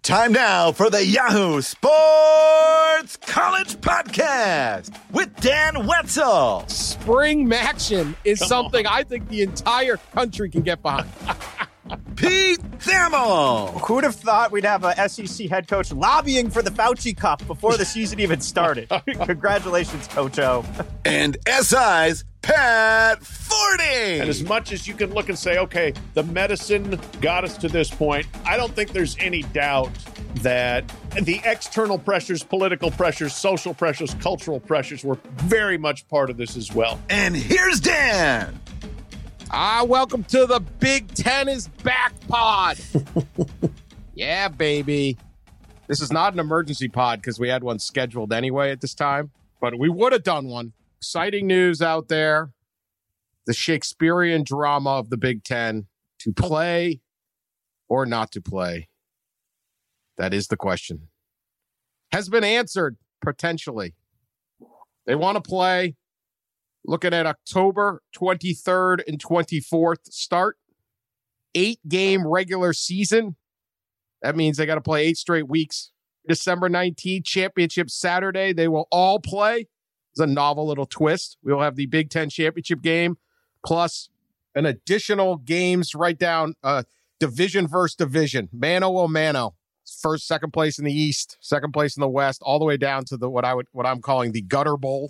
Time now for the Yahoo Sports College Podcast with Dan Wetzel. Spring action is something I think the entire country can get behind. Pete Thamel. Who would have thought we'd have a SEC head coach lobbying for the Fauci Cup before the season even started? Congratulations, Coach O. And SI's Pat Forty. And as much as you can look and say, okay, the medicine got us to this point, I don't think there's any doubt that the external pressures, political pressures, social pressures, cultural pressures were very much part of this as well. And here's Dan. Welcome to the Big Ten is back pod. Yeah, baby. This is not an emergency pod because we had one scheduled anyway at this time, but we would have done one. Exciting news out there. The Shakespearean drama of the Big Ten, to play or not to play. That is the question. Has been answered, potentially. They want to play. Looking at October 23rd and 24th start. 8-game regular season. That means they got to play 8 straight weeks. December 19th, championship Saturday. They will all play. It's a novel little twist. We will have the Big Ten championship game plus an additional games right down division versus division. Mano a mano. First, second place in the East, second place in the West, all the way down to the what I'm calling the Gutter Bowl.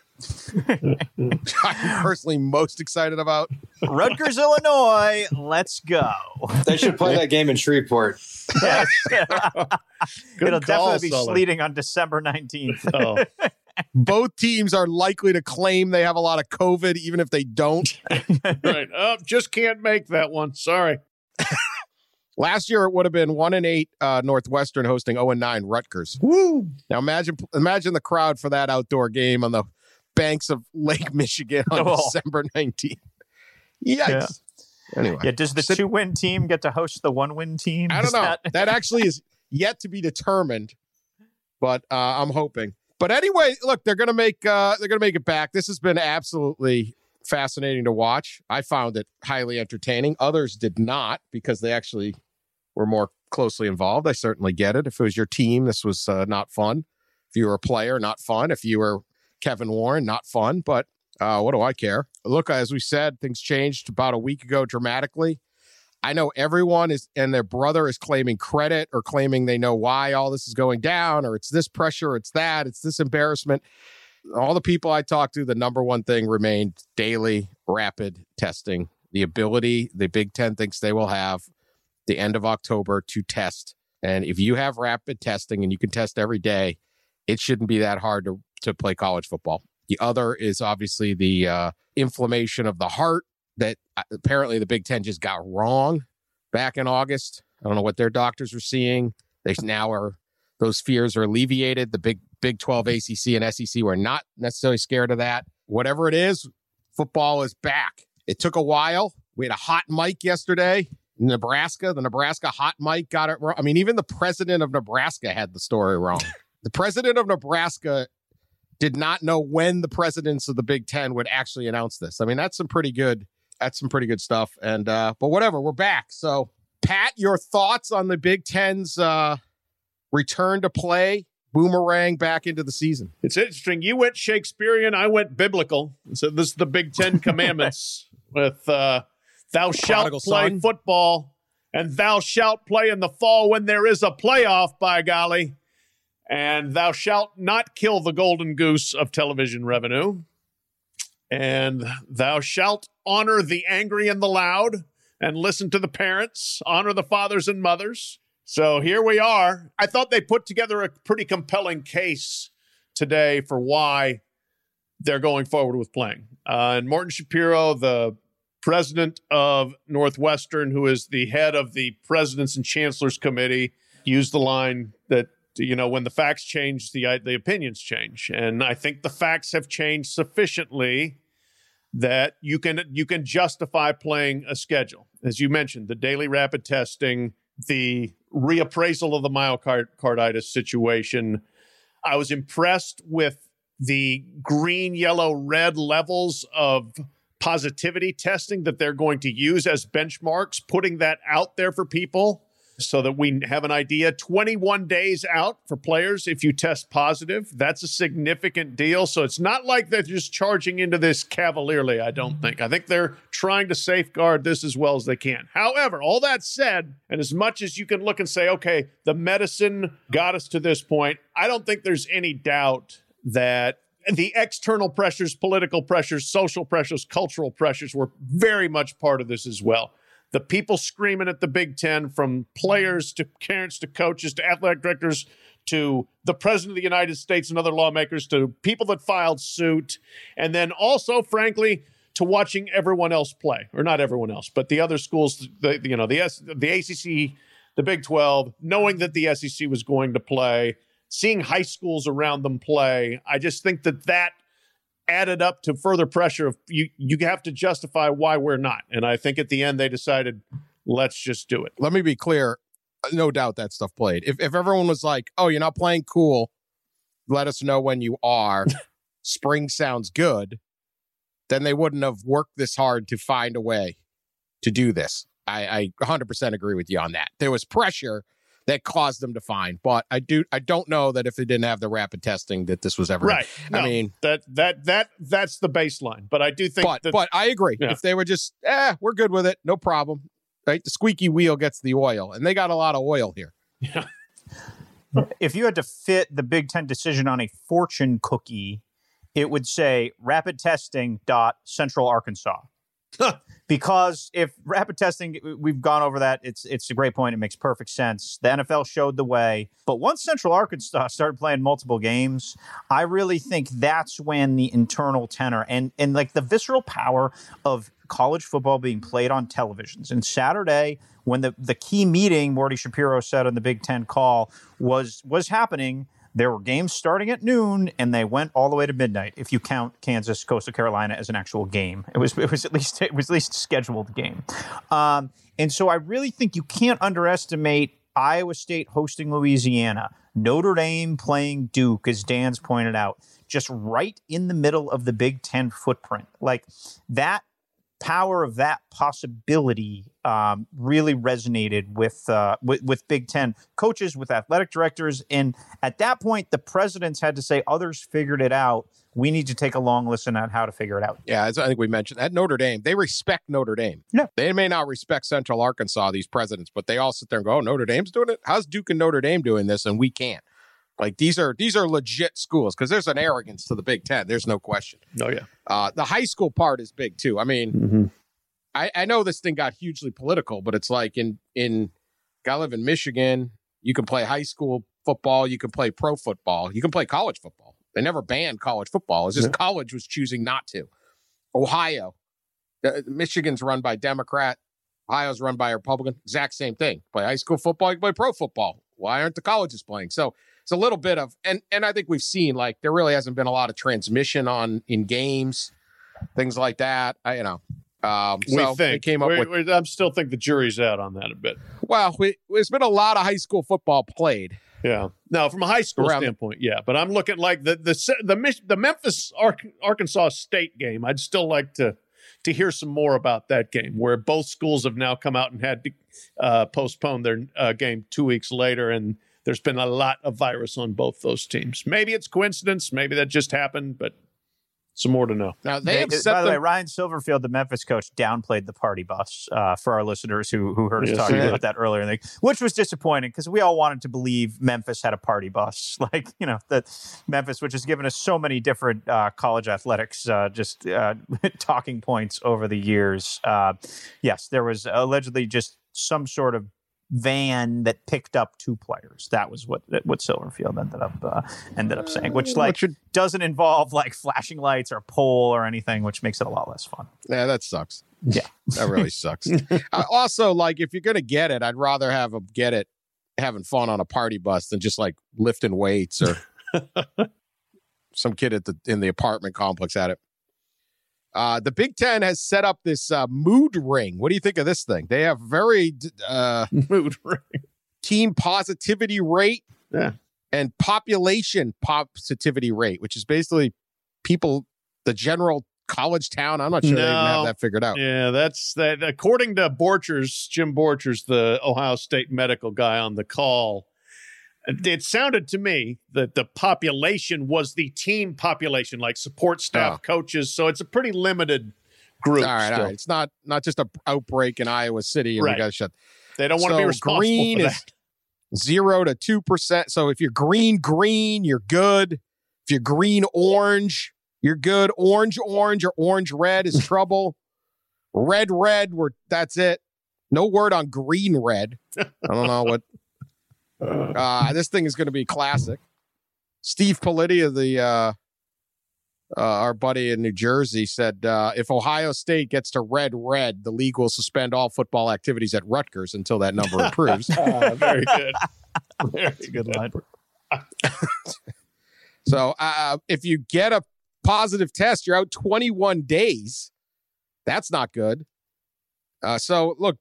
I'm personally most excited about. Rutgers, Illinois. Let's go. They should play that game in Shreveport. Yes. It'll definitely be Sully. sleeting on December 19th. Oh. Both teams are likely to claim they have a lot of COVID, even if they don't. Right. Oh, just can't make that one. Sorry. Last year, it would have been 1-8 Northwestern hosting 0-9 Rutgers. Woo. Now, imagine the crowd for that outdoor game on the banks of Lake Michigan on December 19th. Yikes. Yeah. Anyway. Yeah, does the 2-win team get to host the 1-win team? I don't know. That actually is yet to be determined, but I'm hoping. But anyway, look, they're gonna make it back. This has been absolutely fascinating to watch. I found it highly entertaining. Others did not because they actually were more closely involved. I certainly get it. If it was your team, this was not fun. If you were a player, not fun. If you were Kevin Warren, not fun. But what do I care? Look, as we said, things changed about a week ago dramatically. I know everyone is and their brother is claiming credit or claiming they know why all this is going down, or it's this pressure, it's that, it's this embarrassment. All the people I talked to, the number one thing remained daily rapid testing. The ability the Big Ten thinks they will have the end of October to test. And if you have rapid testing and you can test every day, it shouldn't be that hard to play college football. The other is obviously the inflammation of the heart that apparently the Big Ten just got wrong back in August. I don't know what their doctors were seeing. Those fears are alleviated. The Big 12, ACC, and SEC were not necessarily scared of that. Whatever it is, football is back. It took a while. We had a hot mic yesterday in Nebraska. The Nebraska hot mic got it wrong. I mean, even the president of Nebraska had the story wrong. The president of Nebraska did not know when the presidents of the Big Ten would actually announce this. I mean, that's some pretty good stuff. And but whatever, we're back. So, Pat, your thoughts on the Big Ten's return to play, boomerang back into the season? It's interesting. You went Shakespearean, I went biblical. So this is the Big Ten Commandments with thou shalt play football and thou shalt play in the fall when there is a playoff, by golly. And thou shalt not kill the golden goose of television revenue. And thou shalt honor the angry and the loud and listen to the parents, honor the fathers and mothers. So here we are. I thought they put together a pretty compelling case today for why they're going forward with playing. And Morton Shapiro, the president of Northwestern, who is the head of the Presidents and Chancellors Committee, used the line that, you know, when the facts change, the opinions change. And I think the facts have changed sufficiently that you can justify playing a schedule. As you mentioned, the daily rapid testing, the reappraisal of the myocarditis situation. I was impressed with the green, yellow, red levels of positivity testing that they're going to use as benchmarks, putting that out there for people so that we have an idea. 21 days out for players if you test positive. That's a significant deal. So it's not like they're just charging into this cavalierly, I don't think. I think they're trying to safeguard this as well as they can. However, all that said, and as much as you can look and say, okay, the medicine got us to this point, I don't think there's any doubt that the external pressures, political pressures, social pressures, cultural pressures were very much part of this as well. The people screaming at the Big Ten, from players to parents to coaches to athletic directors to the president of the United States and other lawmakers to people that filed suit, and then also, frankly, to watching everyone else play, or not everyone else, but the other schools, the ACC, the Big 12, knowing that the SEC was going to play, seeing high schools around them play. I just think that added up to further pressure of you have to justify why we're not. And I think at the end they decided, let's just do it. Let me be clear. No doubt that stuff played. If everyone was like, oh, you're not playing cool, let us know when you are. Spring sounds good. Then they wouldn't have worked this hard to find a way to do this. I 100% agree with you on that. There was pressure that caused them to find, but I don't know that if they didn't have the rapid testing that this was ever right. No, I mean, that's the baseline. But I do think, but I agree. Yeah. If they were just, we're good with it, no problem. Right, the squeaky wheel gets the oil, and they got a lot of oil here. Yeah. If you had to fit the Big Ten decision on a fortune cookie, it would say rapid testing Central Arkansas. Because if rapid testing, we've gone over that. It's a great point. It makes perfect sense. The NFL showed the way. But once Central Arkansas started playing multiple games, I really think that's when the internal tenor and like the visceral power of college football being played on televisions. And Saturday, when the key meeting, Morty Shapiro said on the Big Ten call, was happening, there were games starting at noon, and they went all the way to midnight. If you count Kansas, Coastal Carolina as an actual game, it was at least a scheduled game. And so I really think you can't underestimate Iowa State hosting Louisiana, Notre Dame playing Duke, as Dan's pointed out, just right in the middle of the Big Ten footprint. Like that power of that possibility really resonated with Big Ten coaches, with athletic directors. And at that point, the presidents had to say, others figured it out. We need to take a long listen at how to figure it out. Yeah, as I think we mentioned, at Notre Dame, they respect Notre Dame. Yeah. They may not respect Central Arkansas, these presidents, but they all sit there and go, oh, Notre Dame's doing it? How's Duke and Notre Dame doing this and we can't? Like, these are legit schools, because there's an arrogance to the Big Ten. There's no question. Oh, yeah. The high school part is big, too. I mean, I know this thing got hugely political, but it's like I live in Michigan. You can play high school football. You can play pro football. You can play college football. They never banned college football. It's just college was choosing not to. Ohio. Michigan's run by Democrat. Ohio's run by a Republican. Exact same thing. Play high school football. You can play pro football. Why aren't the colleges playing? So it's a little bit of, and I think we've seen, like, there really hasn't been a lot of transmission in games, things like that. So they came up with. I still think the jury's out on that a bit. Well, there's been a lot of high school football played. Yeah. No, from a high school standpoint, yeah. But I'm looking like the Memphis Arkansas State game. I'd still like to hear some more about that game, where both schools have now come out and had to postpone their game 2 weeks later, and there's been a lot of virus on both those teams. Maybe it's coincidence. Maybe that just happened, but some more to know. Now, by the way, Ryan Silverfield, the Memphis coach, downplayed the party bus for our listeners who heard us talking about that earlier, which was disappointing, because we all wanted to believe Memphis had a party bus. Like, that Memphis, which has given us so many different college athletics talking points over the years. Yes, there was allegedly just some sort of van that picked up two players. That was what Silverfield ended up saying, which doesn't involve like flashing lights or pole or anything, which makes it a lot less fun. Yeah, that sucks. Yeah, that really sucks. Also, like, if you're gonna get it, I'd rather have them get it having fun on a party bus than just like lifting weights or some kid in the apartment complex at it. The Big Ten has set up this mood ring. What do you think of this thing? They have very mood ring, team positivity rate, and population positivity rate, which is basically people, the general college town. I'm not sure they even have that figured out. Yeah, that's that. According to Jim Borchers, the Ohio State medical guy on the call, it sounded to me that the population was the team population, like support staff, coaches. So it's a pretty limited group. All right. It's not just an outbreak in Iowa City and we got to shut. They don't want to be responsible green for that. Is 0 to 2%. So if you're green, you're good. If you're green, orange, you're good. Orange, or orange, red is trouble. Red, that's it. No word on green, red. I don't know what. This thing is going to be classic. Steve Politi of the our buddy in New Jersey said, if Ohio State gets to red, the league will suspend all football activities at Rutgers until that number improves. Very good. Very good line. So if you get a positive test, you're out 21 days. That's not good. So look,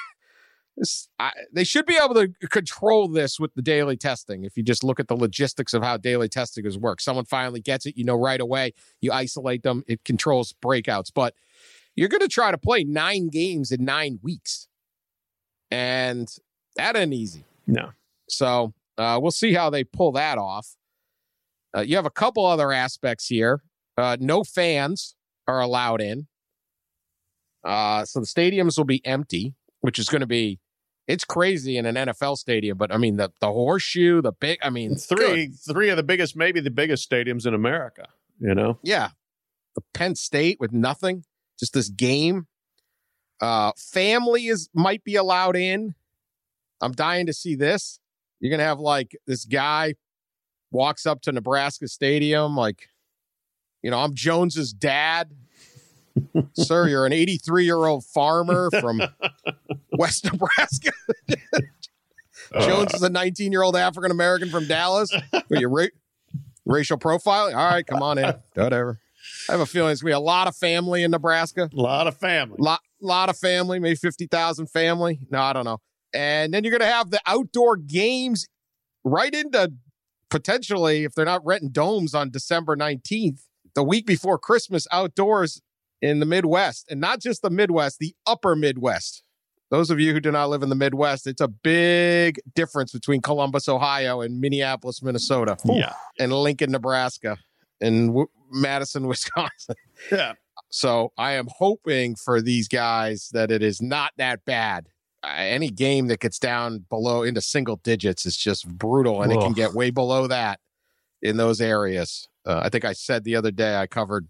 they should be able to control this with the daily testing. If you just look at the logistics of how daily testing is work, someone finally gets it, right away, you isolate them, it controls breakouts. But you're going to try to play 9 games in 9 weeks. And that ain't easy. No. So we'll see how they pull that off. You have a couple other aspects here. No fans are allowed in. So the stadiums will be empty, which is going to be, it's crazy in an NFL stadium, but I mean, the horseshoe, three of the biggest, maybe the biggest stadiums in America, Yeah. The Penn State with nothing, just this game. Family might be allowed in. I'm dying to see this. You're going to have this guy walks up to Nebraska Stadium, I'm Jones's dad. Sir, you're an 83-year-old farmer from West Nebraska. Jones is a 19-year-old African-American from Dallas. Racial profiling? All right, come on in. Whatever. I have a feeling it's going to be a lot of family in Nebraska. A lot of family. Lot of family, maybe 50,000 family. No, I don't know. And then you're going to have the outdoor games right into potentially, if they're not renting domes on December 19th, the week before Christmas, outdoors in the Midwest, and not just the Midwest, the upper Midwest. Those of you who do not live in the Midwest, it's a big difference between Columbus, Ohio, and Minneapolis, Minnesota, and Lincoln, Nebraska, and Madison, Wisconsin. Yeah. So I am hoping for these guys that it is not that bad. Any game that gets down below into single digits is just brutal, and it can get way below that in those areas. I think I said the other day I've covered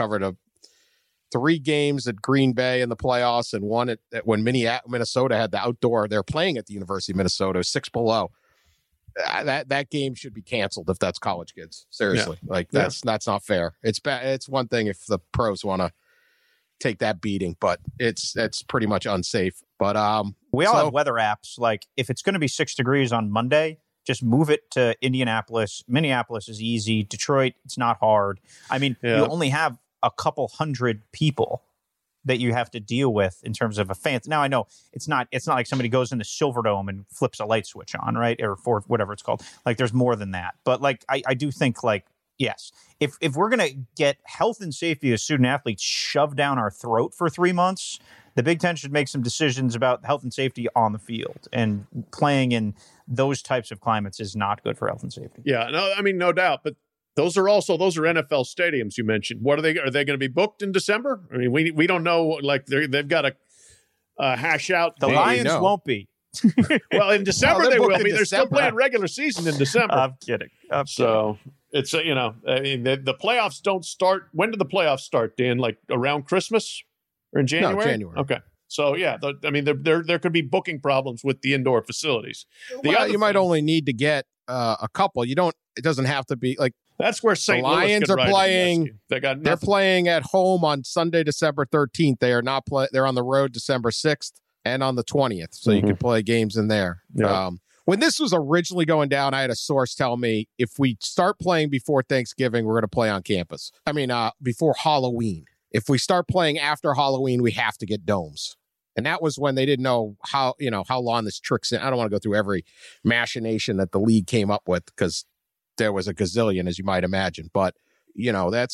3 games at Green Bay in the playoffs, and one when Minnesota had the outdoor. They're playing at the University of Minnesota, 6 below. That game should be canceled if that's college kids. Seriously, that's not fair. It's bad. It's one thing if the pros want to take that beating, but it's pretty much unsafe. But we all have weather apps. If it's going to be 6 degrees on Monday, just move it to Indianapolis. Minneapolis is easy. Detroit, it's not hard. I mean, you only have a couple hundred people that you have to deal with in terms of a fan. Now I know it's not like somebody goes into Silverdome and flips a light switch on, right? Or for whatever it's called. There's more than that. But I do think yes, if we're going to get health and safety of student athletes shoved down our throat for 3 months, the Big Ten should make some decisions about health and safety on the field, and playing in those types of climates is not good for health and safety. Yeah, no doubt. But those are NFL stadiums you mentioned. What are they going to be booked in December? I mean, we don't know. They've got to hash out. The Lions won't be. Well, in December they will be. They're still December. playing regular season in December. I'm kidding. So it's the playoffs don't start. When do the playoffs start, Dan? Around Christmas or in January? No, January. Okay. So there could be booking problems with the indoor facilities. You might only need to get a couple. It doesn't have to be that's where St. The Lions Louis are playing. They're playing at home on Sunday, December 13th. They are not They're on the road December 6th and on the 20th. So you can play games in there. Yeah. When this was originally going down, I had a source tell me if we start playing before Thanksgiving, we're going to play on campus. Before Halloween. If we start playing after Halloween, we have to get domes. And that was when they didn't know how long this trick's in. I don't want to go through every machination that the league came up with because there was a gazillion, as you might imagine. But,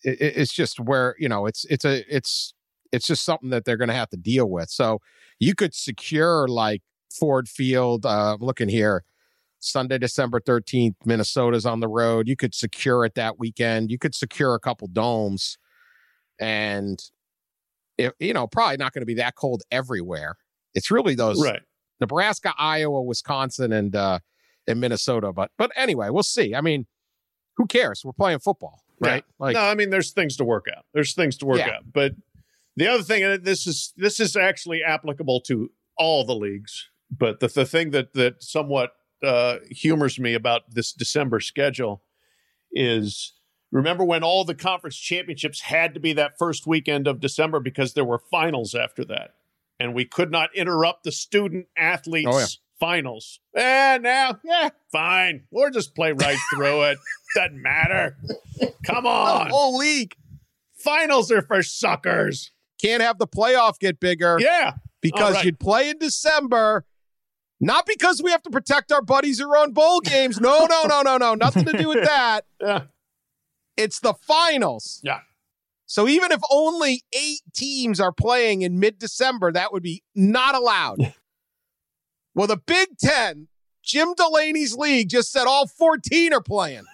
it's just where, it's just something that they're going to have to deal with. So you could secure like Ford Field. I'm looking here, Sunday, December 13th, Minnesota's on the road. You could secure it that weekend. You could secure a couple domes, and probably not going to be that cold everywhere. It's really those Nebraska, Iowa, Wisconsin, and Minnesota. But anyway, we'll see. I mean, who cares? We're playing football, right? Yeah. No, I mean, there's things to work out. But the other thing, and this is actually applicable to all the leagues. But the thing that somewhat humors me about this December schedule is, remember when all the conference championships had to be that first weekend of December because there were finals after that, and we could not interrupt the student athletes' finals. Fine. We'll just play right through it. Doesn't matter. Come on. The whole league. Finals are for suckers. Can't have the playoff get bigger. Yeah. Because you'd play in December, not because we have to protect our buddies who run bowl games. No. Nothing to do with that. Yeah. It's the finals. Yeah. So even if only 8 teams are playing in mid-December, that would be not allowed. Well, the Big Ten, Jim Delaney's league, just said all 14 are playing.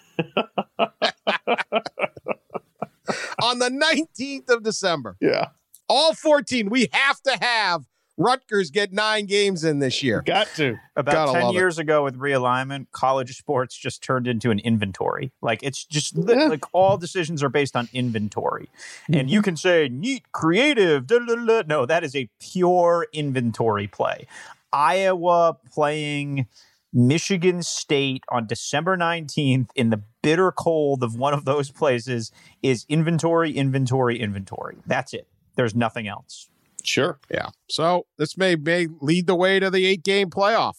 On the 19th of December. Yeah. All 14. We have to have Rutgers get 9 games in this year. Got to. About 10 years ago with realignment, college sports just turned into an inventory. Like, it's just like all decisions are based on inventory. And you can say neat, creative, no, that is a pure inventory play. Iowa playing Michigan State on December 19th in the bitter cold of one of those places is inventory. That's it. There's nothing else. Sure. Yeah. So this may lead the way to the 8-team playoff.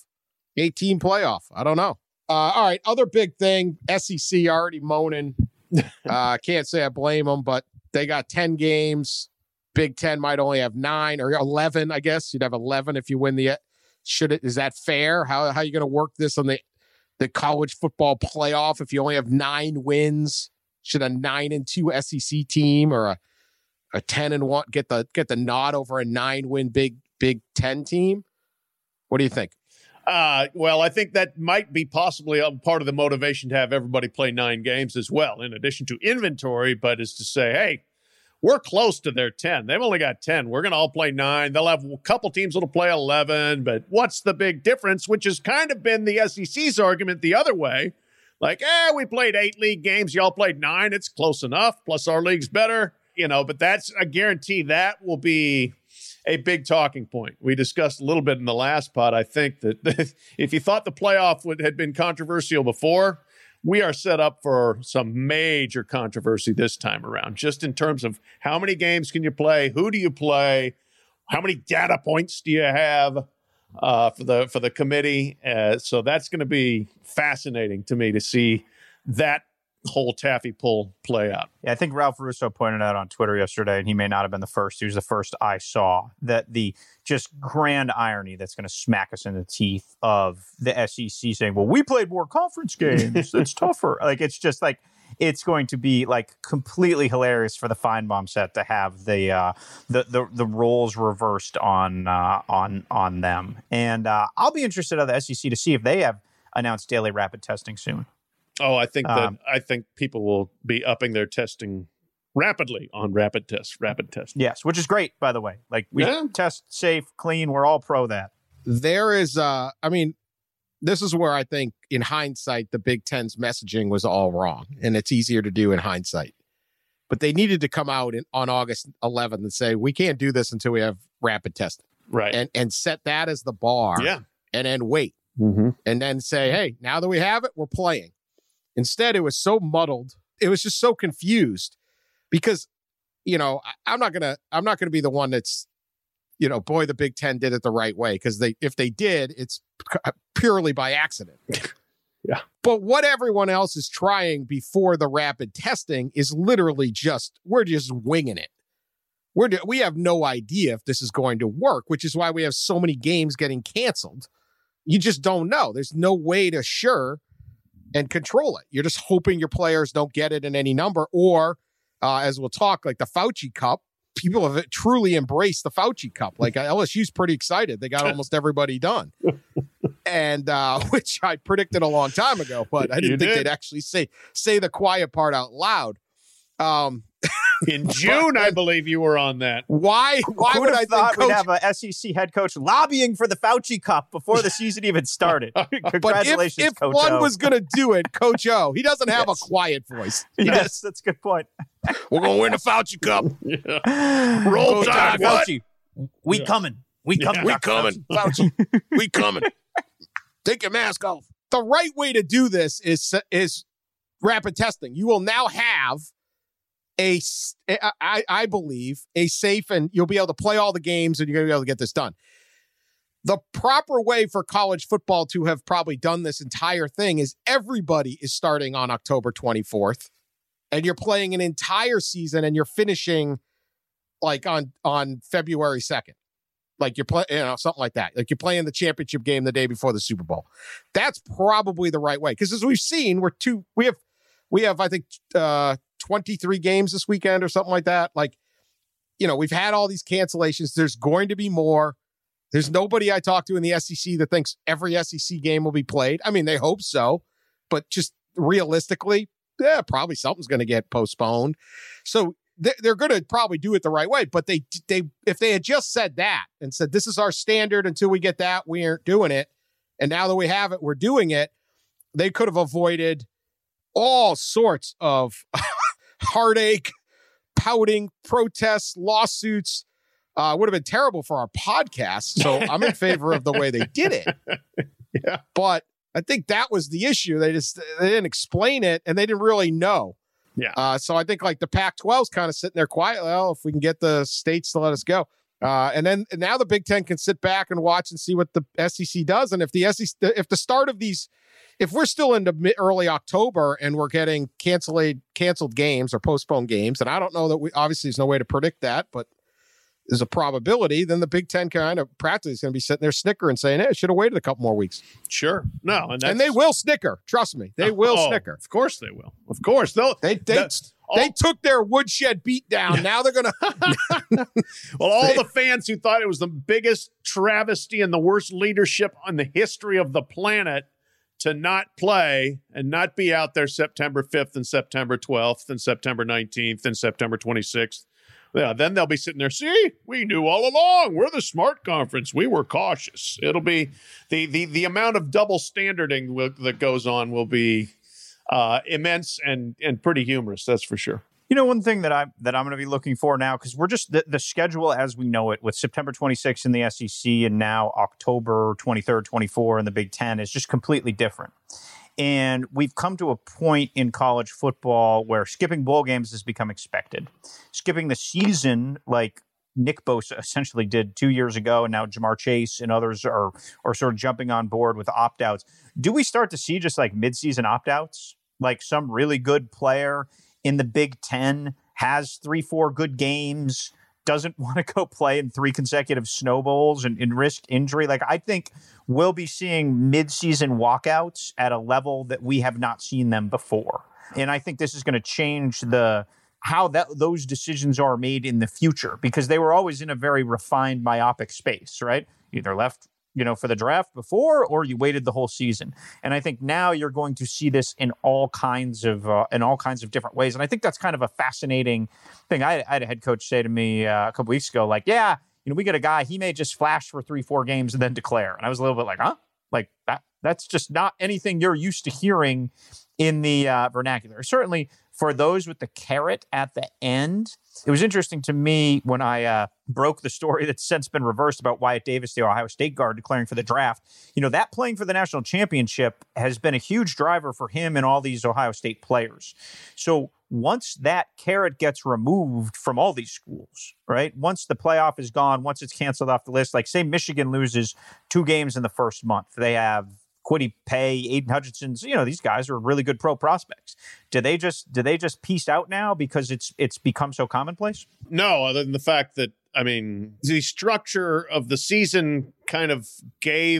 I don't know. All right. Other big thing, SEC already moaning. Can't say I blame them, but they got 10 games. Big Ten might only have 9 or 11, I guess. You'd have 11 if you win the... Is that fair? How are you going to work this on the college football playoff if you only have 9 wins? Should a 9-2 SEC team or a 10-1 get the nod over a 9-win Big Ten team? What do you think? Well, I think that might be possibly a part of the motivation to have everybody play 9 games as well, in addition to inventory, but is to say, hey, we're close to their 10. They've only got 10. We're going to all play 9. They'll have a couple teams that'll play 11, but what's the big difference? Which has kind of been the SEC's argument the other way. Like, we played 8 league games. Y'all played 9. It's close enough. Plus our league's better. But that's a guarantee that will be a big talking point. We discussed a little bit in the last pod. I think that if you thought the playoff had been controversial before, we are set up for some major controversy this time around, just in terms of how many games can you play, who do you play, how many data points do you have for the committee. So that's going to be fascinating to me to see that whole taffy pull play out. Yeah, I think Ralph Russo pointed out on Twitter yesterday, and he may not have been the first. He was the first I saw, that the just grand irony that's going to smack us in the teeth of the SEC saying, well, we played more conference games. It's tougher. Like, it's just like, it's going to be like completely hilarious for the Feinbaum set to have the roles reversed on them. And I'll be interested in the SEC to see if they have announced daily rapid testing soon. Oh, I think people will be upping their testing rapidly on rapid tests. Yes, which is great, by the way. Like, we test safe, clean. We're all pro that. There is, this is where I think, in hindsight, the Big Ten's messaging was all wrong, and it's easier to do in hindsight. But they needed to come out on August 11th and say, we can't do this until we have rapid testing. Right. And set that as the bar. Yeah. And then wait. Mm-hmm. And then say, hey, now that we have it, we're playing. Instead, it was so muddled. It was just so confused because, I'm not gonna be the one that's, boy, the Big Ten did it the right way, because if they did, it's purely by accident. Yeah. But what everyone else is trying before the rapid testing is literally we're just winging it. We have no idea if this is going to work, which is why we have so many games getting canceled. You just don't know. There's no way to assure and control it. You're just hoping your players don't get it in any number, or as we'll talk, like the Fauci Cup. People have truly embraced the Fauci Cup. Like LSU's pretty excited. They got almost everybody done. And which I predicted a long time ago, but I didn't think they'd actually say the quiet part out loud. In June, I believe you were on that. Why would I thought think we'd have a SEC head coach lobbying for the Fauci Cup before the season even started? Congratulations, but if Coach one O. was going to do it, Coach O, he doesn't have a quiet voice. Yes, that's a good point. We're going to win the Fauci Cup. Yeah. Roll Tide, Fauci. We coming. We coming. We coming. Fauci. We coming. Take your mask off. The right way to do this is rapid testing. You will now have I believe, a safe, and you'll be able to play all the games and you're going to be able to get this done. The proper way for college football to have probably done this entire thing is everybody is starting on October 24th and you're playing an entire season and you're finishing like on February 2nd. Like you're playing, something like that. Like you're playing the championship game the day before the Super Bowl. That's probably the right way. Because as we've seen, we have, I think, 23 games this weekend or something like that. Like, we've had all these cancellations. There's going to be more. There's nobody I talk to in the SEC that thinks every SEC game will be played. I mean, they hope so, but just realistically, probably something's going to get postponed. So they're going to probably do it the right way. But they if they had just said that and said, this is our standard until we get that, we aren't doing it. And now that we have it, we're doing it. They could have avoided all sorts of heartache, pouting, protests, lawsuits. Would have been terrible for our podcast. So I'm in favor of the way they did it. Yeah. But I think that was the issue. They didn't explain it and they didn't really know. Yeah. So I think like the Pac-12 is kind of sitting there quietly. Well, if we can get the states to let us go. And now the Big Ten can sit back and watch and see what the SEC does. And if the start of these, if we're still into early October and we're getting canceled games or postponed games, and I don't know that obviously there's no way to predict that, but there's a probability, then the Big Ten kind of practically is going to be sitting there snickering saying, hey, I should have waited a couple more weeks. Sure. No. And they will snicker. Trust me. They will snicker. Of course they will. Of course. They took their woodshed beat down. Now they're going to. Well, all the fans who thought it was the biggest travesty and the worst leadership on the history of the planet to not play and not be out there September 5th and September 12th and September 19th and September 26th. Yeah, then they'll be sitting there, see, we knew all along. We're the smart conference. We were cautious. It'll be the amount of double standarding that goes on will be immense and pretty humorous. That's for sure. One thing that I'm going to be looking for now, because we're just the schedule as we know it with September 26th in the SEC and now October 23rd, 24 in the Big Ten is just completely different. And we've come to a point in college football where skipping bowl games has become expected. Skipping the season, like Nick Bosa essentially did 2 years ago, and now Jamar Chase and others are sort of jumping on board with opt-outs. Do we start to see just like mid-season opt-outs? Like some really good player in the Big Ten has 3-4 good games, doesn't want to go play in 3 consecutive snow bowls and risk injury. Like I think we'll be seeing mid-season walkouts at a level that we have not seen them before. And I think this is going to change how those decisions are made in the future, because they were always in a very refined, myopic space, right? Either left, for the draft before, or you waited the whole season. And I think now you're going to see this in all kinds of different ways. And I think that's kind of a fascinating thing. I had a head coach say to me a couple weeks ago, like, yeah, we get a guy, he may just flash for 3-4 games and then declare. And I was a little bit like, huh? Like that's just not anything you're used to hearing in the vernacular. Certainly for those with the carrot at the end. It was interesting to me when I broke the story that's since been reversed about Wyatt Davis, the Ohio State guard, declaring for the draft. That playing for the national championship has been a huge driver for him and all these Ohio State players. So once that carrot gets removed from all these schools, right? Once the playoff is gone, once it's canceled off the list, like say Michigan loses 2 games in the first month, they have Kwity Paye, Aiden Hutchinson's, these guys are really good pro prospects. Do they just peace out now because it's become so commonplace? No, other than the fact that, the structure of the season kind of gave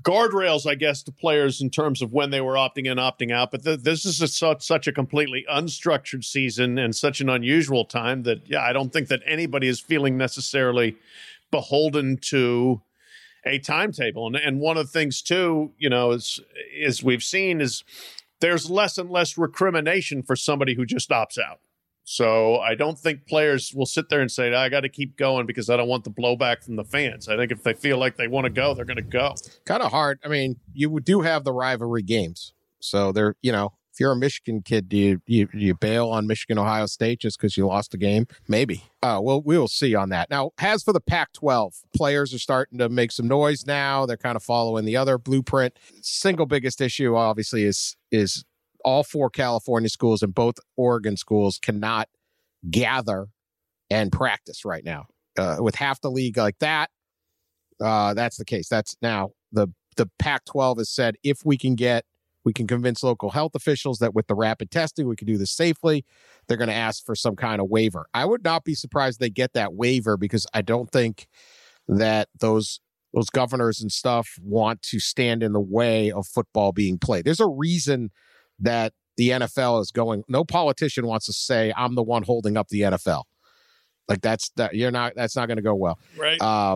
guardrails, I guess, to players in terms of when they were opting in, opting out. But this is such a completely unstructured season and such an unusual time that, I don't think that anybody is feeling necessarily beholden to a timetable. And one of the things, too, is we've seen is there's less and less recrimination for somebody who just opts out. So I don't think players will sit there and say, I got to keep going because I don't want the blowback from the fans. I think if they feel like they want to go, they're going to go. Kind of hard. I mean, you do have the rivalry games. So they're, if you're a Michigan kid, do you bail on Michigan, Ohio State just because you lost a game? Maybe. Well, we will see on that. Now, as for the Pac-12, players are starting to make some noise now. They're kind of following the other blueprint. Single biggest issue, obviously, is all 4 California schools and both Oregon schools cannot gather and practice right now. With half the league like that, that's the case. That's now the Pac-12 has said if we can convince local health officials that with the rapid testing, we can do this safely. They're going to ask for some kind of waiver. I would not be surprised they get that waiver because I don't think that those governors and stuff want to stand in the way of football being played. There's a reason that the NFL is going. No politician wants to say, I'm the one holding up the NFL. Like that's not going to go well. Right.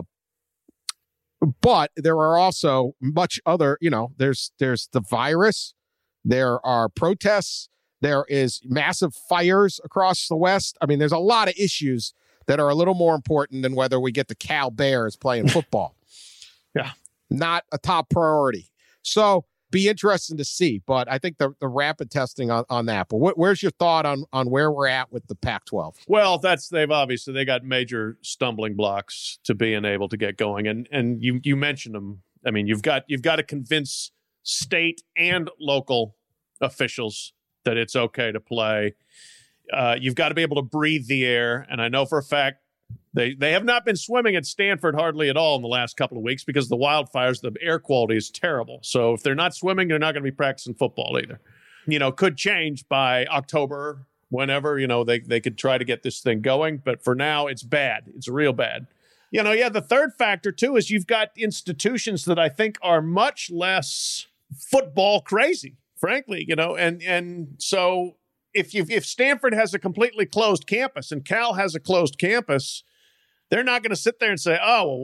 But there are also much other, there's the virus, there are protests, there is massive fires across the West. I mean, there's a lot of issues that are a little more important than whether we get the Cal Bears playing football. Yeah. Not a top priority. So be interesting to see, but I think the rapid testing on that. But where's your thought on where we're at with the Pac-12? Well, they got major stumbling blocks to being able to get going, and you mentioned them. I mean, you've got to convince state and local officials that it's okay to play. You've got to be able to breathe the air, and I know for a fact they have not been swimming at Stanford hardly at all in the last couple of weeks because of the wildfires. The air quality is terrible. So if they're not swimming, they're not going to be practicing football either. Could change by October, whenever, they could try to get this thing going. But for now, it's bad. It's real bad. The third factor, too, is you've got institutions that I think are much less football crazy, frankly, and so if Stanford has a completely closed campus and Cal has a closed campus, they're not going to sit there and say,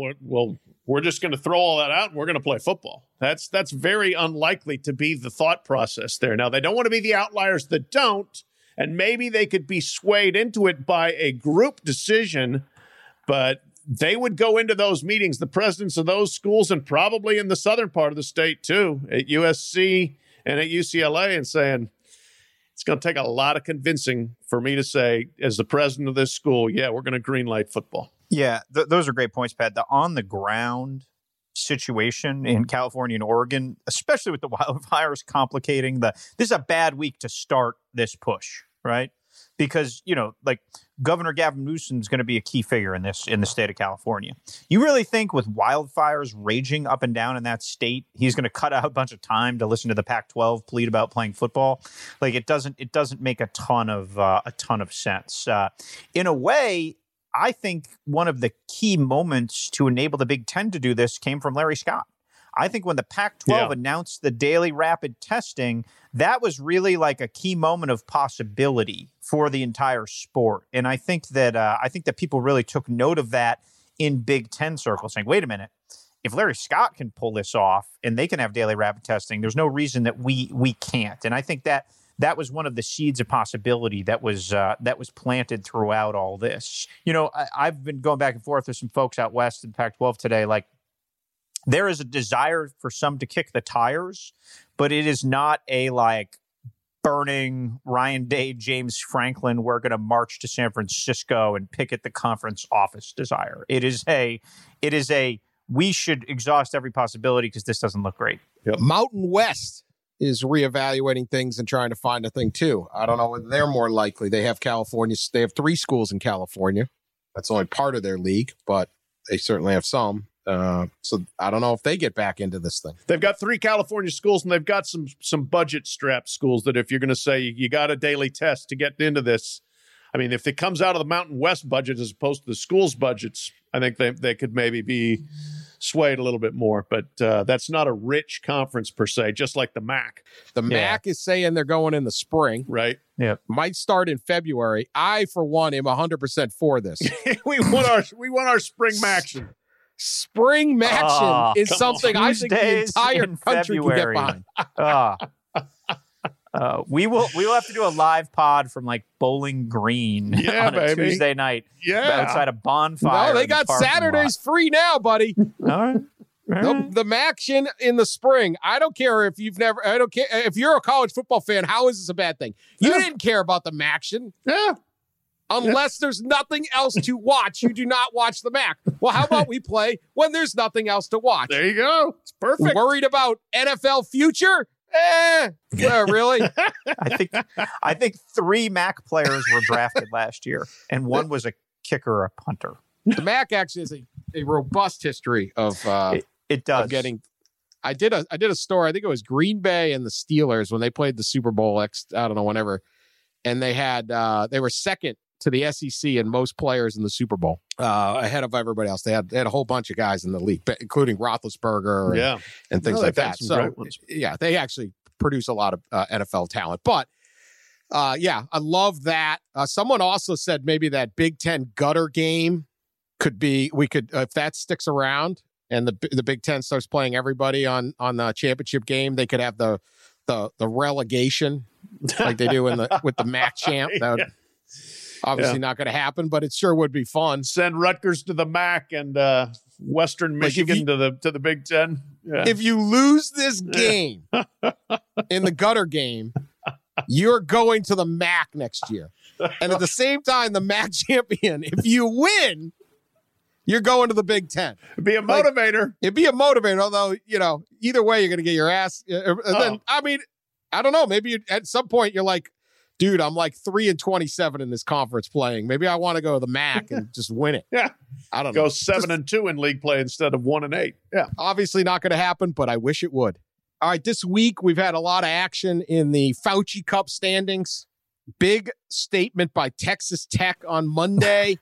we're just going to throw all that out and we're going to play football. That's very unlikely to be the thought process there. Now, they don't want to be the outliers that don't, and maybe they could be swayed into it by a group decision, but they would go into those meetings, the presidents of those schools, and probably in the southern part of the state too, at USC and at UCLA, and saying, it's going to take a lot of convincing for me to say, as the president of this school, we're going to greenlight football. Yeah, those are great points, Pat. The on-the-ground situation in California and Oregon, especially with the wildfires complicating this is a bad week to start this push, right? Because, Governor Gavin Newsom is going to be a key figure in the state of California. You really think with wildfires raging up and down in that state, he's going to cut out a bunch of time to listen to the Pac-12 plead about playing football? Like it doesn't make a ton of sense. In a way, I think one of the key moments to enable the Big Ten to do this came from Larry Scott. I think when the Pac-12 announced the daily rapid testing, that was really like a key moment of possibility for the entire sport. And I think that people really took note of that in Big Ten circles, saying, wait a minute, if Larry Scott can pull this off and they can have daily rapid testing, there's no reason that we can't. And I think that was one of the seeds of possibility that was planted throughout all this. I've been going back and forth with some folks out west in Pac-12 today, like, there is a desire for some to kick the tires, but it is not a burning Ryan Day, James Franklin, we're going to march to San Francisco and picket the conference office desire. It is a we should exhaust every possibility because this doesn't look great. Yep. Mountain West is reevaluating things and trying to find a thing too. I don't know whether they're more likely. They have 3 schools in California. That's only part of their league, but they certainly have some. So I don't know if they get back into this thing. They've got 3 California schools, and they've got some budget strapped schools that if you're going to say you got a daily test to get into this, I mean, if it comes out of the Mountain West budget as opposed to the school's budgets, I think they could maybe be swayed a little bit more, but that's not a rich conference per se, just like the MAC. The MAC is saying they're going in the spring. Right. Yeah. Might start in February. I, for one, am 100% for this. we want our spring action. Spring matching is something I think the Tuesdays entire in country can get February. behind. We will have to do a live pod from like Bowling Green on a Tuesday night outside a bonfire. No, they got Saturdays free now, buddy. All right. The Maction in the spring. I don't care if you've never. I don't care if you're a college football fan. How is this a bad thing? You didn't care about the Maction. Yeah. Unless there's nothing else to watch, you do not watch the MAC. Well, how about we play when there's nothing else to watch? There you go. It's perfect. Worried about NFL future? Really? I think 3 MAC players were drafted last year, and one was a kicker, a punter. The MAC actually has a robust history of it does of getting. I did a story. I think it was Green Bay and the Steelers when they played the Super Bowl. I don't know, whenever, and they were second to the SEC and most players in the Super Bowl, ahead of everybody else. They had a whole bunch of guys in the league, including Roethlisberger and things like that. So, they actually produce a lot of NFL talent. But, I love that. Someone also said maybe that Big Ten gutter game could be, if that sticks around and the Big Ten starts playing everybody on the championship game, they could have the relegation like they do with the MAC champ. That would, obviously not going to happen, but it sure would be fun. Send Rutgers to the MAC and Western Michigan to the Big Ten. Yeah. If you lose this game in the gutter game, you're going to the MAC next year. And at the same time, the MAC champion, if you win, you're going to the Big Ten. It'd be a motivator. It'd be a motivator, although, either way, you're going to get your ass. Then, I don't know. Maybe at some point you're like, dude, I'm like 3-27 in this conference playing. Maybe I want to go to the MAC and just win it. Yeah. I don't know. Go 7-2 in league play instead of 1-8. Yeah. Obviously not going to happen, but I wish it would. All right. This week, we've had a lot of action in the Fauci Cup standings. Big statement by Texas Tech on Monday.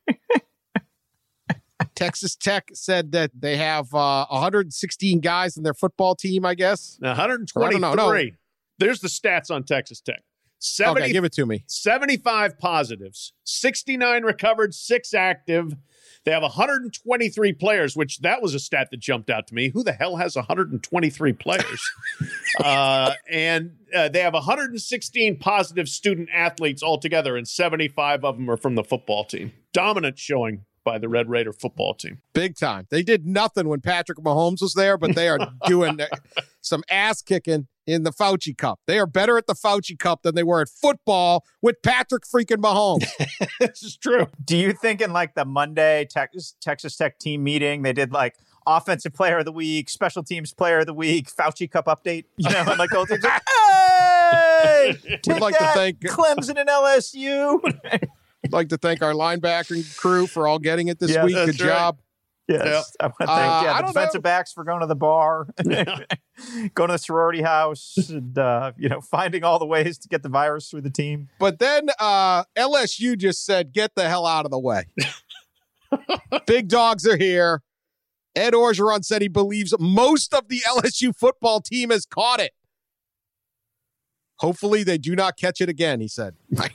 Texas Tech said that they have 116 guys in their football team, I guess. 123. No. There's the stats on Texas Tech. Okay, give it to me. 75 positives, 69 recovered, 6 active. They have 123 players, which that was a stat that jumped out to me. Who the hell has 123 players? And they have 116 positive student athletes altogether, and 75 of them are from the football team. Dominant showing by the Red Raider football team. Big time. They did nothing when Patrick Mahomes was there, but they are doing some ass kicking in the Fauci Cup. They are better at the Fauci Cup than they were at football with Patrick freaking Mahomes. This is true. Do you think in like the Monday Texas Tech team meeting, they did like offensive player of the week, special teams player of the week, Fauci Cup update? And like those things like, hey, take like that, to thank Clemson and LSU. I'd like to thank our linebacker crew for all getting it this week. Good job. Yes. I want to thank the defensive backs for going to the bar, going to the sorority house, and finding all the ways to get the virus through the team. But then LSU just said, get the hell out of the way. Big dogs are here. Ed Orgeron said he believes most of the LSU football team has caught it. Hopefully they do not catch it again, he said.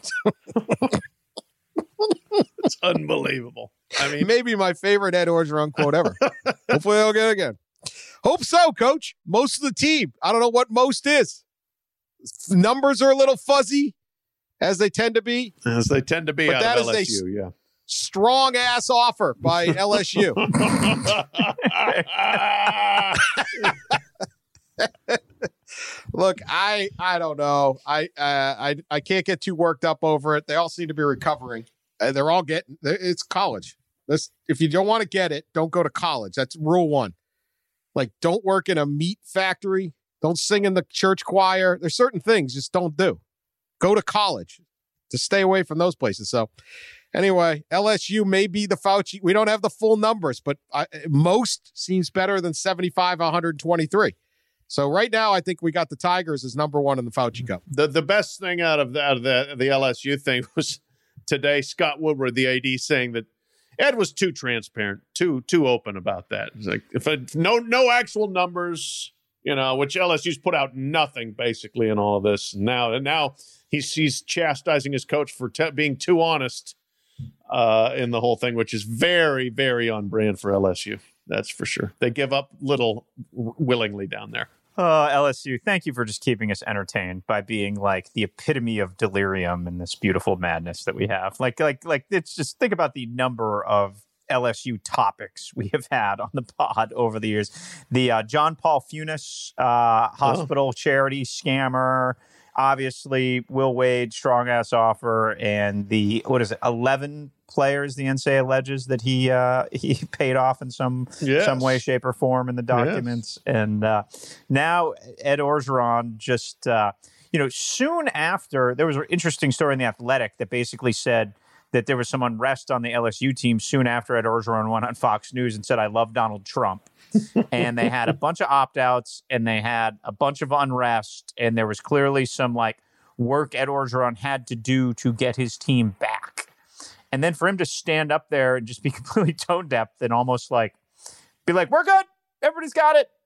It's unbelievable. I mean, maybe my favorite Ed Orgeron quote ever. Hopefully they'll get it again. Hope so, Coach. Most of the team. I don't know what most is. Numbers are a little fuzzy, as they tend to be. As they tend to be but out that of LSU, is a strong-ass offer by LSU. Look, I don't know. I can't get too worked up over it. They all seem to be recovering. They're all getting. It's college. If you don't want to get it, don't go to college. That's rule 1. Like, don't work in a meat factory. Don't sing in the church choir. There's certain things just don't do. Go to college to stay away from those places. So, anyway, LSU may be the Fauci. We don't have the full numbers, but most seems better than 75, 123. So right now, I think we got the Tigers as number 1 in the Fauci Cup. The best thing out of the LSU thing was today Scott Woodward, the AD, saying that Ed was too transparent, too open about that. It's like no actual numbers, which LSU's put out nothing basically in all of this. And now he's chastising his coach for being too honest in the whole thing, which is very, very on brand for LSU. That's for sure. They give up little willingly down there. LSU, thank you for just keeping us entertained by being like the epitome of delirium in this beautiful madness that we have. Like it's just, think about the number of LSU topics we have had on the pod over the years. The John Paul Funes hospital charity scammer, obviously Will Wade strong ass offer, and the 11 players the NCAA alleges that he paid off in some way, shape, or form in the documents. Yes. And now Ed Orgeron just soon after, there was an interesting story in The Athletic that basically said that there was some unrest on the LSU team soon after Ed Orgeron went on Fox News and said, "I love Donald Trump." And they had a bunch of opt-outs and they had a bunch of unrest, and there was clearly some work Ed Orgeron had to do to get his team back. And then for him to stand up there and just be completely tone deaf and almost be like, "We're good. Everybody's got it."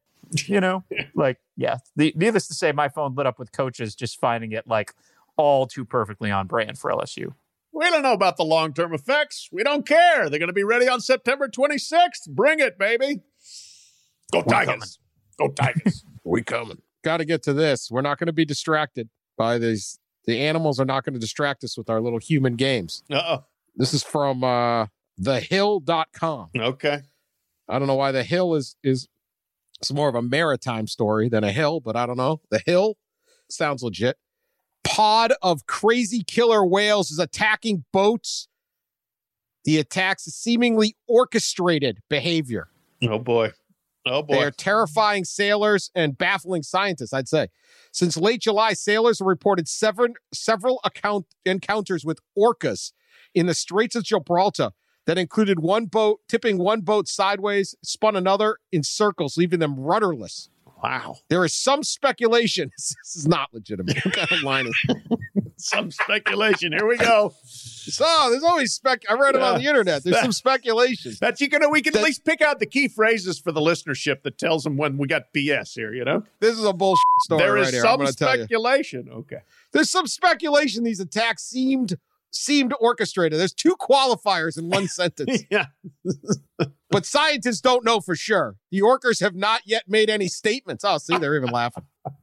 Needless to say, my phone lit up with coaches just finding it all too perfectly on brand for LSU. We don't know about the long-term effects. We don't care. They're going to be ready on September 26th. Bring it, baby. Go Tigers. Go Tigers. We coming. Got to get to this. We're not going to be distracted by these. The animals are not going to distract us with our little human games. Uh-oh. This is from thehill.com. Okay. I don't know why The Hill is it's more of a maritime story than a hill, but I don't know. The Hill sounds legit. Pod of crazy killer whales is attacking boats. The attacks is seemingly orchestrated behavior. Oh, boy. They are terrifying sailors and baffling scientists, I'd say. Since late July, sailors have reported several encounters with orcas in the Straits of Gibraltar that included one boat tipping one boat sideways, spun another in circles, leaving them rudderless. Wow. There is some speculation. This is not legitimate. What kind of line is some speculation. Here we go. So there's always I read it on the internet. There's some speculation. We can at least pick out the key phrases for the listenership that tells them when we got BS here, This is a bullshit story there right is here. Some speculation. Okay. There's some speculation these attacks seemed orchestrated. There's two qualifiers in one sentence. Yeah. But scientists don't know for sure. The orcas have not yet made any statements. Oh, see, they're even laughing.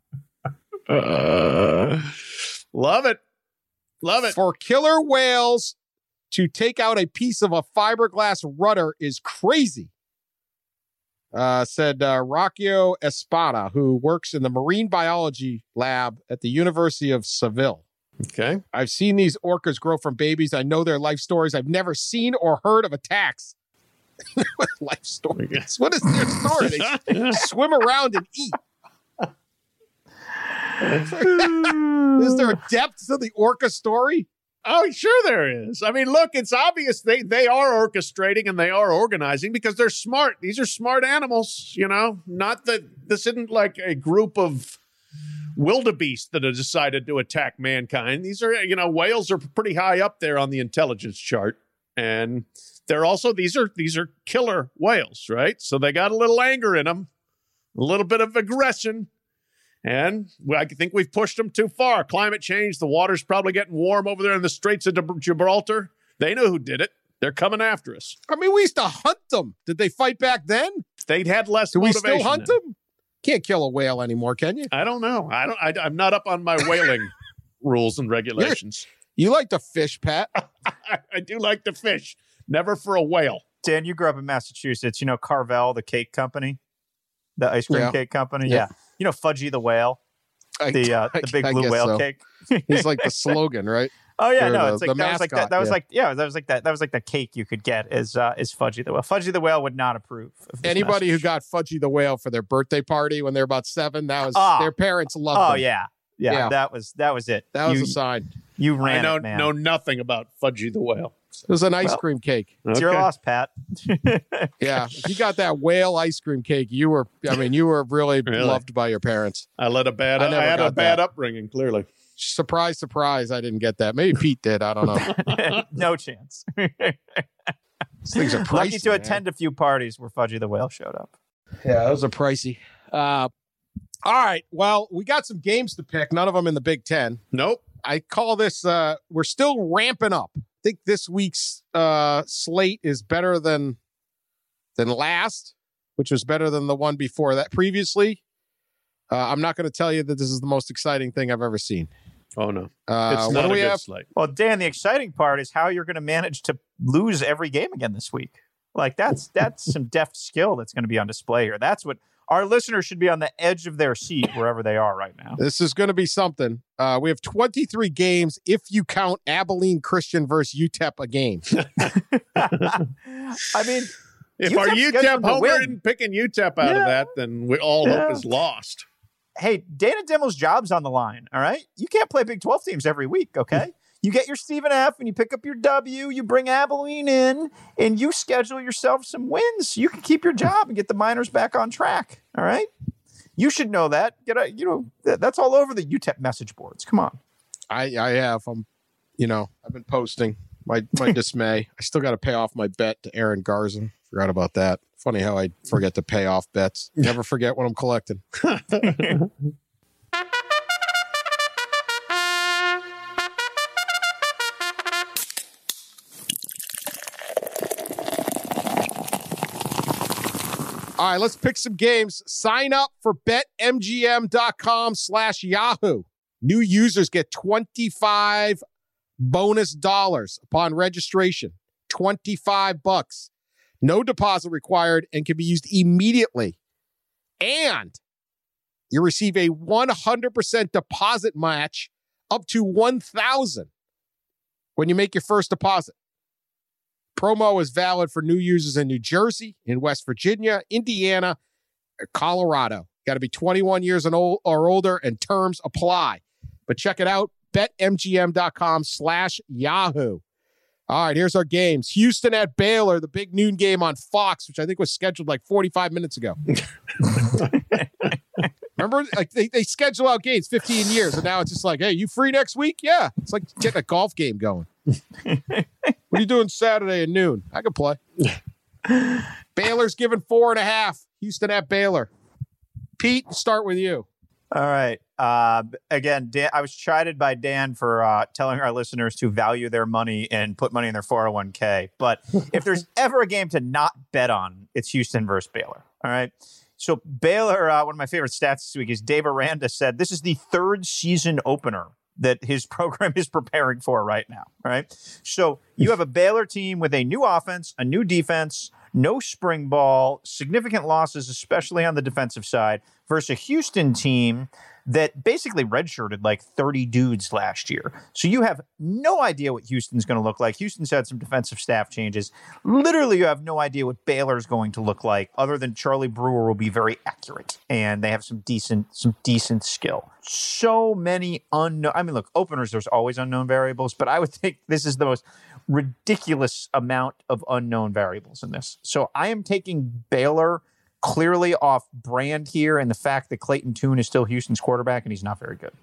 Love it. Love it. For killer whales to take out a piece of a fiberglass rudder is crazy, said Rocchio Espada, who works in the marine biology lab at the University of Seville. Okay. I've seen these orcas grow from babies. I know their life stories. I've never seen or heard of attacks. Life stories. What is their story? They swim around and eat. Is there a depth to the orca story? Oh, sure there is. I mean, look, it's obvious they are orchestrating and they are organizing because they're smart. These are smart animals, Not that this isn't like a group of wildebeest that have decided to attack mankind. These are, whales are pretty high up there on the intelligence chart. And they're also, these are killer whales, right? So they got a little anger in them, a little bit of aggression. And I think we've pushed them too far. Climate change, the water's probably getting warm over there in the Straits of Gibraltar. They know who did it. They're coming after us. I mean, we used to hunt them. Did they fight back then? They'd had less Do motivation. We still hunt them? Can't kill a whale anymore, can you? I don't know. I'm not up on my whaling rules and regulations. You like to fish, Pat. I do like to fish. Never for a whale. Dan, you grew up in Massachusetts. You know Carvel, the cake company? The ice cream cake company? Yeah. You know Fudgy the Whale? The big blue whale cake? He's like the slogan, right? Oh yeah, no, it's like that was like the cake you could get is Fudgy the Whale. Fudgy the Whale would not approve of this anybody message. who got Fudgy the Whale for their birthday party when they're about 7. That was their parents loved them. Oh yeah. That was it. That was a sign. You ran. I it, man. know nothing about Fudgy the Whale. It was an ice cream cake. It's your loss, Pat. Yeah, if you got that whale ice cream cake, you were really loved by your parents. I had a bad upbringing, clearly. Surprise, surprise, I didn't get that. Maybe Pete did. I don't know. No chance. These things are pricey. Lucky to man. attend a few parties where Fudgy the Whale showed up. Yeah, those are pricey. All right. Well, we got some games to pick. None of them in the Big Ten. Nope. I call this, we're still ramping up. I think this week's slate is better than last, which was better than the one before that previously. I'm not going to tell you that this is the most exciting thing I've ever seen. Oh, no. what It's not do a we good have? slate. Well, Dan, the exciting part is how you're going to manage to lose every game again this week. Like that's some deft skill that's going to be on display here. That's what our listeners should be on the edge of their seat wherever they are right now. This is going to be something. We have 23 games if you count Abilene Christian versus UTEP a game. I mean, If our UTEP's UTEP scheduled to homer win. isn't picking UTEP out of that, then all hope is lost. Hey, Dana Dimmel's job's on the line, all right? You can't play Big 12 teams every week, okay? You get your Stephen F. and you pick up your W, you bring Abilene in, and you schedule yourself some wins. You can keep your job and get the Miners back on track, all right? You should know that. That's all over the UTEP message boards. Come on. I have. I've been posting my dismay. I still got to pay off my bet to Aaron Garza. Forgot about that. Funny how I forget to pay off bets. Never forget when I'm collecting. All right, let's pick some games. Sign up for betmgm.com/Yahoo. New users get 25 bonus dollars upon registration. $25. No deposit required and can be used immediately. And you receive a 100% deposit match up to $1,000 when you make your first deposit. Promo is valid for new users in New Jersey, in West Virginia, Indiana, Colorado. Got to be 21 years and or older, and terms apply. But check it out, betmgm.com/Yahoo. All right, here's our games. Houston at Baylor, the big noon game on Fox, which I think was scheduled like 45 minutes ago. Remember, like they schedule out games 15 years, and now it's just like, hey, you free next week? Yeah. It's like getting a golf game going. What are you doing Saturday at noon? I can play. Baylor's given 4.5. Houston at Baylor. Pete, start with you. All right. Again, Dan, I was chided by Dan for telling our listeners to value their money and put money in their 401k. But if there's ever a game to not bet on, it's Houston versus Baylor. All right. So Baylor, one of my favorite stats this week is Dave Aranda said this is the third season opener that his program is preparing for right now. All right. So you have a Baylor team with a new offense, a new defense, no spring ball, significant losses, especially on the defensive side, versus a Houston team that basically redshirted like 30 dudes last year. So you have no idea what Houston's going to look like. Houston's had some defensive staff changes. Literally, you have no idea what Baylor's going to look like, other than Charlie Brewer will be very accurate, and they have some decent skill. So many unknown. I mean, look, openers, there's always unknown variables, but I would think this is the most ridiculous amount of unknown variables in this. So I am taking Baylor clearly off brand here, and the fact that Clayton Tune is still Houston's quarterback and he's not very good.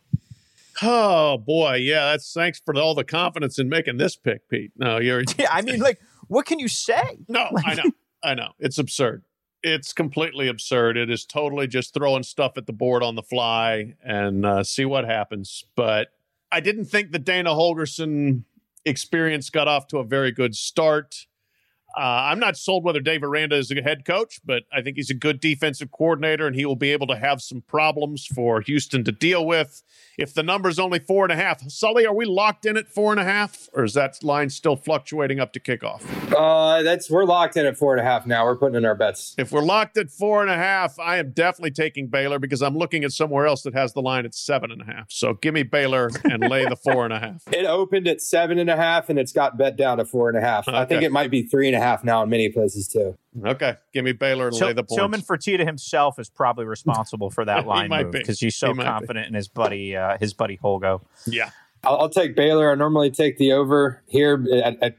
Oh boy, yeah. That's thanks for all the confidence in making this pick, Pete. No, you're. I mean, like, what can you say? No, I know. It's absurd. It's completely absurd. It is totally just throwing stuff at the board on the fly and see what happens. But I didn't think the Dana Holgorsen experience got off to a very good start. I'm not sold whether Dave Aranda is a head coach, but I think he's a good defensive coordinator, and he will be able to have some problems for Houston to deal with. If the number's only 4.5, Sully, are we locked in at 4.5, or is that line still fluctuating up to kickoff? We're locked in at 4.5 now. We're putting in our bets. If we're locked at 4.5, I am definitely taking Baylor because I'm looking at somewhere else that has the line at 7.5. So give me Baylor and lay the 4.5. It opened at 7.5, and it's got bet down to 4.5. Okay. I think it might be 3.5 now in many places too. Okay, give me Baylor and lay the points. Tillman Fertitta himself is probably responsible for that line move because he's so confident in his buddy Holgo. Yeah. I'll take Baylor. I normally take the over here at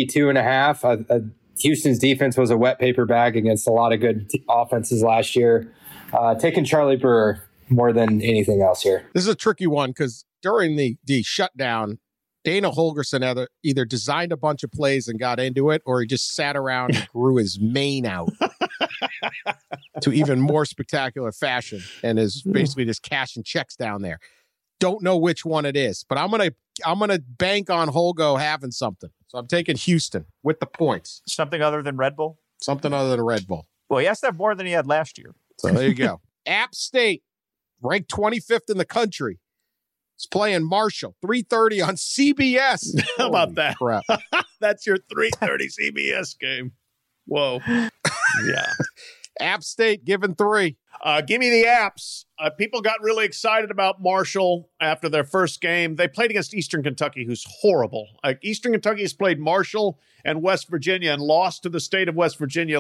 62.5. Houston's defense was a wet paper bag against a lot of good offenses last year. Taking Charlie Brewer more than anything else here. This is a tricky one because during the shutdown, Dana Holgorsen either designed a bunch of plays and got into it, or he just sat around and grew his mane out to even more spectacular fashion and is basically just cashing checks down there. Don't know which one it is, but I'm gonna bank on Holgo having something. So I'm taking Houston with the points. Something other than Red Bull? Something other than Red Bull. Well, he has to have more than he had last year. So there you go. App State, ranked 25th in the country. It's playing Marshall, 3:30 on CBS. How about that? Crap. That's your 3:30 CBS game. Whoa. Yeah. App State given 3. Give me the apps. People got really excited about Marshall after their first game. They played against Eastern Kentucky, who's horrible. Eastern Kentucky has played Marshall and West Virginia and lost to the state of West Virginia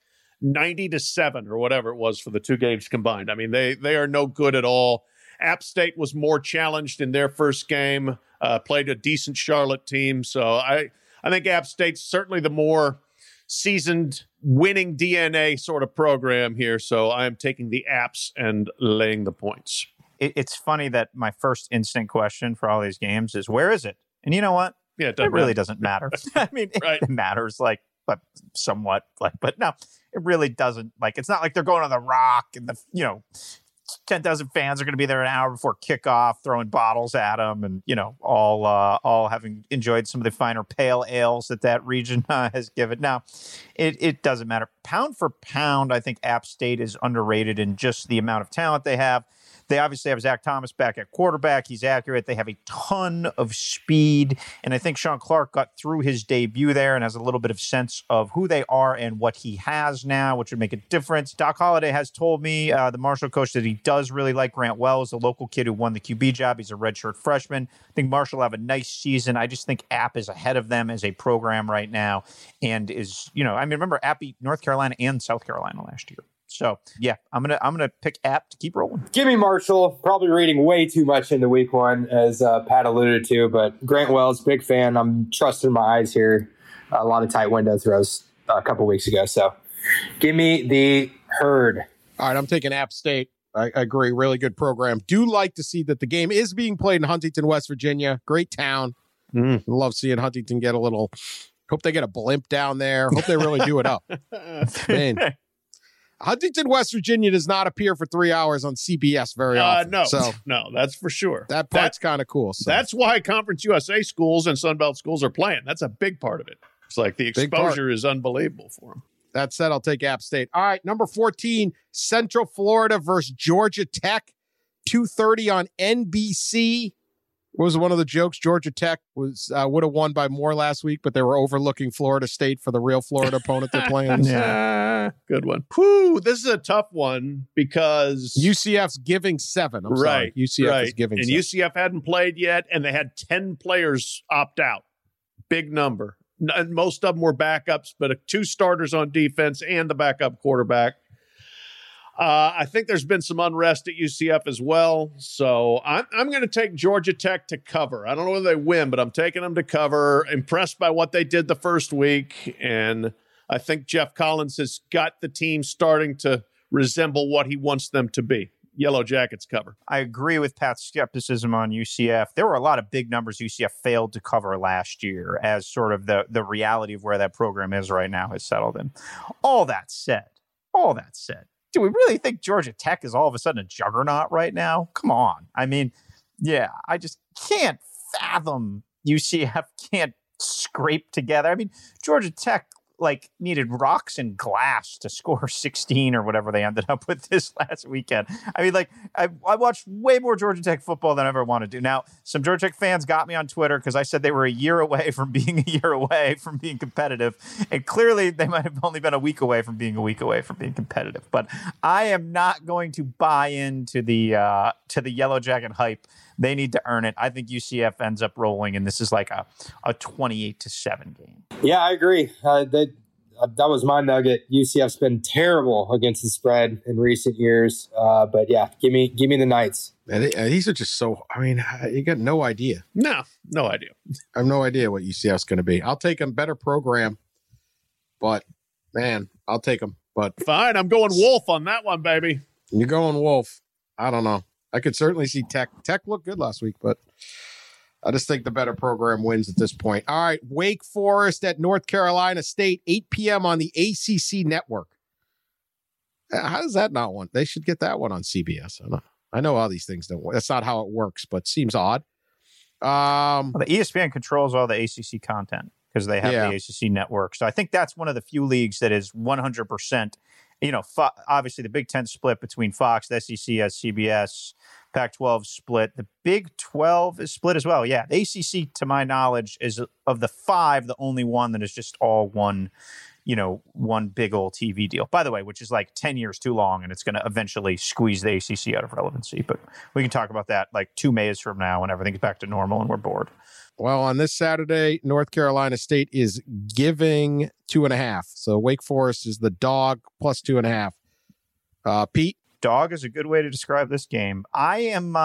90-7 or whatever it was for the 2 games combined. I mean, they are no good at all. App State was more challenged in their first game, played a decent Charlotte team. So I think App State's certainly the more seasoned winning DNA sort of program here. So I am taking the apps and laying the points. It's funny that my first instant question for all these games is, where is it? And you know what? Yeah, it really doesn't matter. I mean, right. It matters but somewhat but no, it really doesn't. It's not like they're going on the Rock and 10,000 fans are going to be there an hour before kickoff, throwing bottles at them, and all having enjoyed some of the finer pale ales that region has given. Now, it doesn't matter. Pound for pound, I think App State is underrated in just the amount of talent they have. They obviously have Zach Thomas back at quarterback. He's accurate. They have a ton of speed. And I think Sean Clark got through his debut there and has a little bit of sense of who they are and what he has now, which would make a difference. Doc Holliday has told me, the Marshall coach, that he does really like Grant Wells, the local kid who won the QB job. He's a redshirt freshman. I think Marshall will have a nice season. I just think App is ahead of them as a program right now and is, remember App beat North Carolina and South Carolina last year. So, yeah, I'm gonna pick App to keep rolling. Give me Marshall. Probably reading way too much into week 1, as Pat alluded to. But Grant Wells, big fan. I'm trusting my eyes here. A lot of tight window throws a couple weeks ago. So, give me the herd. All right, I'm taking App State. I agree. Really good program. Do like to see that the game is being played in Huntington, West Virginia. Great town. Love seeing Huntington get a little. Hope they get a blimp down there. Hope they really do it up. Man. Huntington, West Virginia does not appear for 3 hours on CBS very often. No, that's for sure. That part's kind of cool. So. That's why Conference USA schools and Sunbelt schools are playing. That's a big part of it. It's like the exposure is unbelievable for them. That said, I'll take App State. All right, number 14, Central Florida versus Georgia Tech, 2:30 on NBC. What was one of the jokes? Georgia Tech would have won by more last week, but they were overlooking Florida State for the real Florida opponent they're playing. Yeah, good one. Whew, this is a tough one because UCF's giving 7. I'm sorry. UCF is giving 7. And UCF hadn't played yet, and they had 10 players opt out. Big number. Most of them were backups, but 2 starters on defense and the backup quarterback. I think there's been some unrest at UCF as well. So I'm going to take Georgia Tech to cover. I don't know whether they win, but I'm taking them to cover. Impressed by what they did the first week. And I think Jeff Collins has got the team starting to resemble what he wants them to be. Yellow Jackets cover. I agree with Pat's skepticism on UCF. There were a lot of big numbers UCF failed to cover last year as sort of the reality of where that program is right now has settled in. All that said, do we really think Georgia Tech is all of a sudden a juggernaut right now? Come on. I mean, yeah, I just can't fathom UCF can't scrape together. I mean, Georgia Tech needed rocks and glass to score 16 or whatever they ended up with this last weekend. I mean, I watched way more Georgia Tech football than I ever want to do. Now, some Georgia Tech fans got me on Twitter because I said they were a year away from being competitive. And clearly they might have only been a week away from being competitive. But I am not going to buy into the Yellow Jacket hype. They need to earn it. I think UCF ends up rolling, and this is like a 28-7 game. Yeah, I agree. That was my nugget. UCF's been terrible against the spread in recent years. But yeah, give me the Knights. These are just so. I mean, you got no idea. No idea. I have no idea what UCF's going to be. I'll take them. Better program, but man, I'll take them. But fine, I'm going Wolf on that one, baby. You're going Wolf. I don't know. I could certainly see Tech. Tech looked good last week, but I just think the better program wins at this point. All right, Wake Forest at North Carolina State, 8 p.m. on the ACC network. How does that not want? They should get that one on CBS. I know all these things don't work. That's not how it works, but seems odd. Well, the ESPN controls all the ACC content because they have the ACC network. So I think that's one of the few leagues that is 100%. Obviously the Big Ten split between Fox, the SEC has CBS, Pac-12 split. The Big 12 is split as well. Yeah, the ACC, to my knowledge, is of the 5, the only one that is just all one big old TV deal. By the way, which is like 10 years too long, and it's going to eventually squeeze the ACC out of relevancy. But we can talk about that like 2 Mays from now when everything's back to normal and we're bored. Well, on this Saturday, North Carolina State is giving 2.5. So Wake Forest is the dog plus 2.5. Pete? Dog is a good way to describe this game. I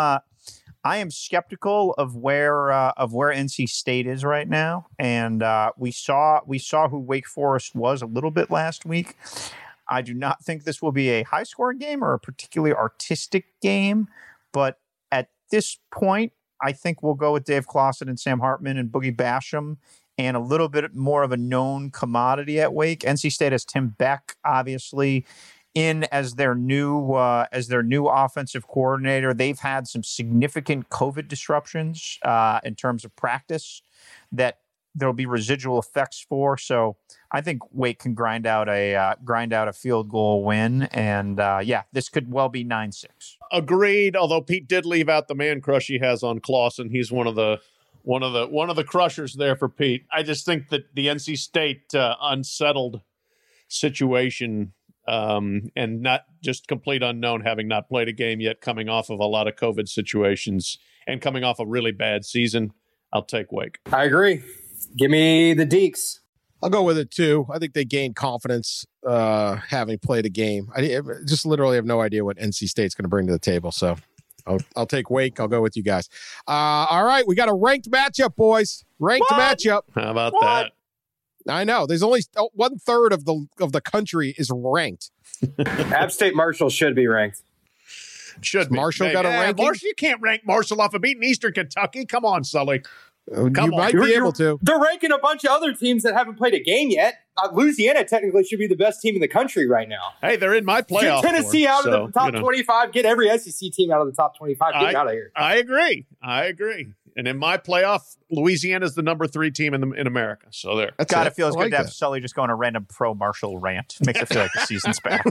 am skeptical of where NC State is right now, and we saw who Wake Forest was a little bit last week. I do not think this will be a high-scoring game or a particularly artistic game, but at this point, I think we'll go with Dave Clawson and Sam Hartman and Boogie Basham, and a little bit more of a known commodity at Wake. NC State has Tim Beck, obviously, in as their new offensive coordinator. They've had some significant COVID disruptions in terms of practice that there'll be residual effects for. So I think Wake can grind out a field goal win, and this could well be 9-6. Agreed. Although Pete did leave out the man crush he has on Clawson. He's one of the crushers there for Pete. I just think that the NC State unsettled situation. And not just complete unknown, having not played a game yet, coming off of a lot of COVID situations and coming off a really bad season. I'll take Wake. I agree. Give me the Deeks. I'll go with it too. I think they gained confidence having played a game. I just literally have no idea what NC State's going to bring to the table. So I'll take Wake. I'll go with you guys. All right. We got a ranked matchup, boys. Ranked matchup. How about that? I know. There's only 1/3 of the country is ranked. App State Marshall should be ranked. Should be. Marshall got a ranking? Marshall, you can't rank Marshall off of beating Eastern Kentucky. Come on, Sully. You might be able to. They're ranking a bunch of other teams that haven't played a game yet. Louisiana technically should be the best team in the country right now. Hey, they're in my playoff. Get Tennessee out of the top 25. Get every SEC team out of the top 25. Get out of here. I agree. And in my playoff, Louisiana is the number 3 team in America. So there. God, it feels good to have Sully just go on a random pro Marshall rant. Makes it feel like the season's back.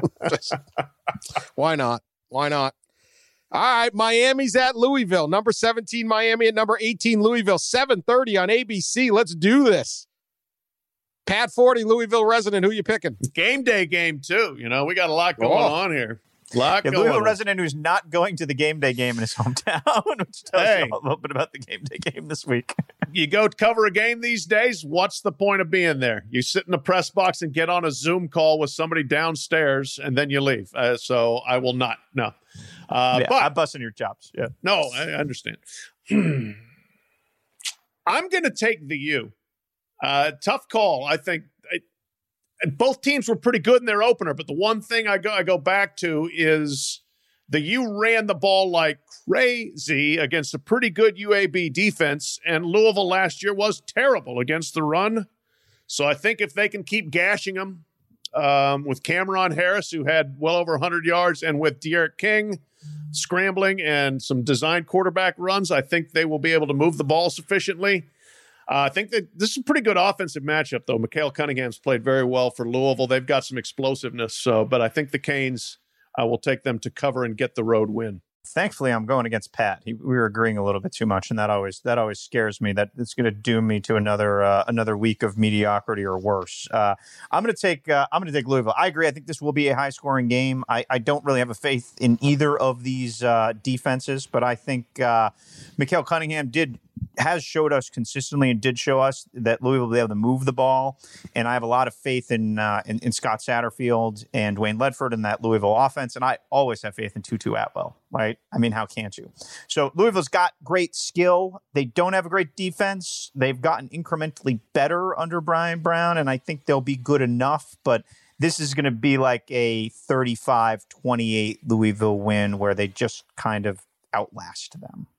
Why not? All right, Miami's at Louisville. Number 17, Miami at number 18, Louisville. 7:30 on ABC. Let's do this. Pat Forty, Louisville resident. Who you picking? Game day game, too. We got a lot going on here. Louisville resident who's not going to the game day game in his hometown, which tells you a little bit about the game day game this week. You go cover a game these days, what's the point of being there? You sit in the press box and get on a Zoom call with somebody downstairs, and then you leave. So I will not. No. But I'm busting your chops. Yeah. No, I understand. I'm going to take the U. Tough call. I think both teams were pretty good in their opener, but the one thing I go back to is the U ran the ball like crazy against a pretty good UAB defense, and Louisville last year was terrible against the run. So I think if they can keep gashing them with Cameron Harris, who had well over 100 yards, and with De'Aaron King scrambling and some designed quarterback runs, I think they will be able to move the ball sufficiently. I think that this is a pretty good offensive matchup, though. Mikhail Cunningham's played very well for Louisville. They've got some explosiveness, but I think the Canes will take them to cover and get the road win. Thankfully, I'm going against Pat. We were agreeing a little bit too much, and that always scares me. That it's going to doom me to another week of mediocrity or worse. I'm going to take Louisville. I agree. I think this will be a high scoring game. I don't really have a faith in either of these defenses, but I think Mikhail Cunningham has showed us consistently and did show us that Louisville will be able to move the ball. And I have a lot of faith in Scott Satterfield and Dwayne Ledford in that Louisville offense. And I always have faith in Tutu Atwell, right? I mean, how can't you? So Louisville's got great skill. They don't have a great defense. They've gotten incrementally better under Brian Brown, and I think they'll be good enough. But this is going to be like a 35-28 Louisville win where they just kind of outlast them.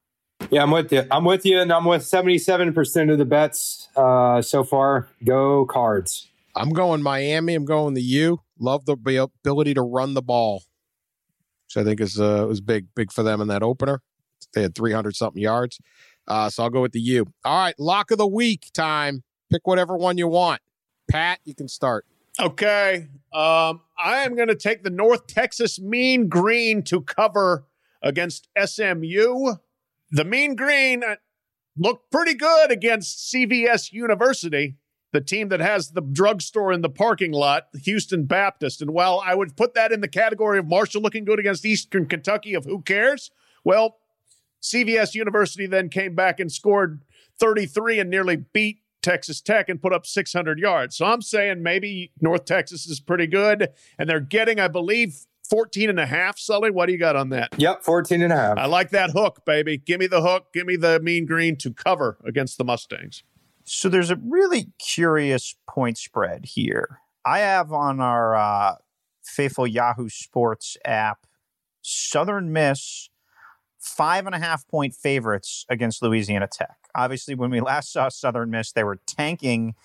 Yeah, I'm with you, and I'm with 77% of the bets so far. Go Cards. I'm going Miami. I'm going the U. Love the ability to run the ball, which I think was big for them in that opener. They had 300-something yards. So I'll go with the U. All right, lock of the week time. Pick whatever one you want. Pat, you can start. Okay. I am going to take the North Texas Mean Green to cover against SMU. The Mean Green looked pretty good against CVS University, the team that has the drugstore in the parking lot, Houston Baptist. And while I would put that in the category of Marshall looking good against Eastern Kentucky of who cares, well, CVS University then came back and scored 33 and nearly beat Texas Tech and put up 600 yards. So I'm saying maybe North Texas is pretty good, and they're getting, I believe, 14.5. Sully, what do you got on that? Yep, 14.5. I like that hook, baby. Give me the hook. Give me the Mean Green to cover against the Mustangs. So there's a really curious point spread here. I have on our faithful Yahoo Sports app, Southern Miss 5.5-point favorites against Louisiana Tech. Obviously, when we last saw Southern Miss, they were tanking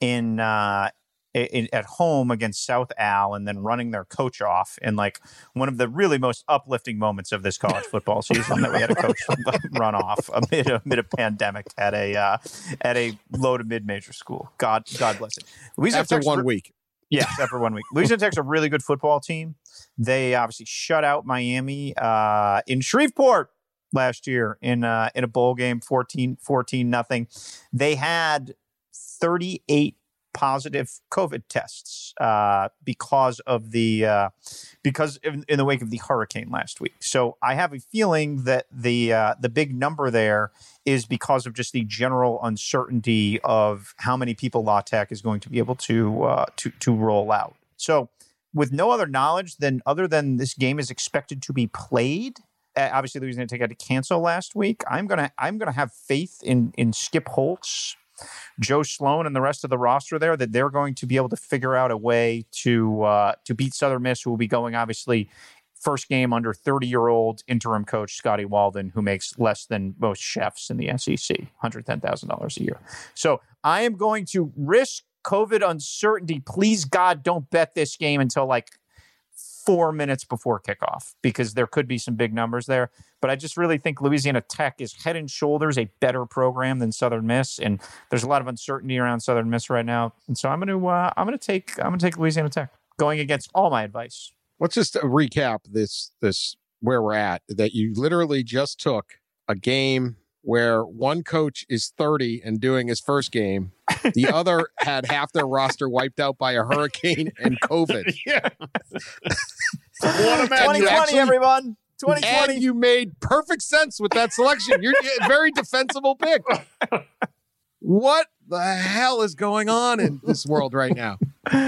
at home against South Al and then running their coach off in like one of the really most uplifting moments of this college football season that we had a coach run off amid a pandemic at a low to mid major school. God bless it. After 1 week. Yes, after 1 week. Louisiana Tech's a really good football team. They obviously shut out Miami in Shreveport last year in a bowl game, 14-0. They had 38 positive COVID tests because in the wake of the hurricane last week. So I have a feeling that the big number there is because of just the general uncertainty of how many people La Tech is going to be able to roll out. So with no other knowledge other than this game is expected to be played. Obviously, Louisiana Tech had to cancel last week. I'm gonna have faith in Skip Holtz, Joe Sloan, and the rest of the roster there that they're going to be able to figure out a way to beat Southern Miss, who will be going obviously first game under 30-year-old interim coach Scotty Walden, who makes less than most chefs in the SEC, $110,000 a year. So I am going to risk COVID uncertainty. Please God, don't bet this game until like 4 minutes before kickoff, because there could be some big numbers there. But I just really think Louisiana Tech is head and shoulders a better program than Southern Miss, and there's a lot of uncertainty around Southern Miss right now. And so I'm going to take Louisiana Tech, going against all my advice. Let's just recap this where we're at. That you literally just took a game where one coach is 30 and doing his first game. The other had half their roster wiped out by a hurricane and COVID. Yeah. 2020, everyone. 2020. And you made perfect sense with that selection. You're a very defensible pick. What the hell is going on in this world right now?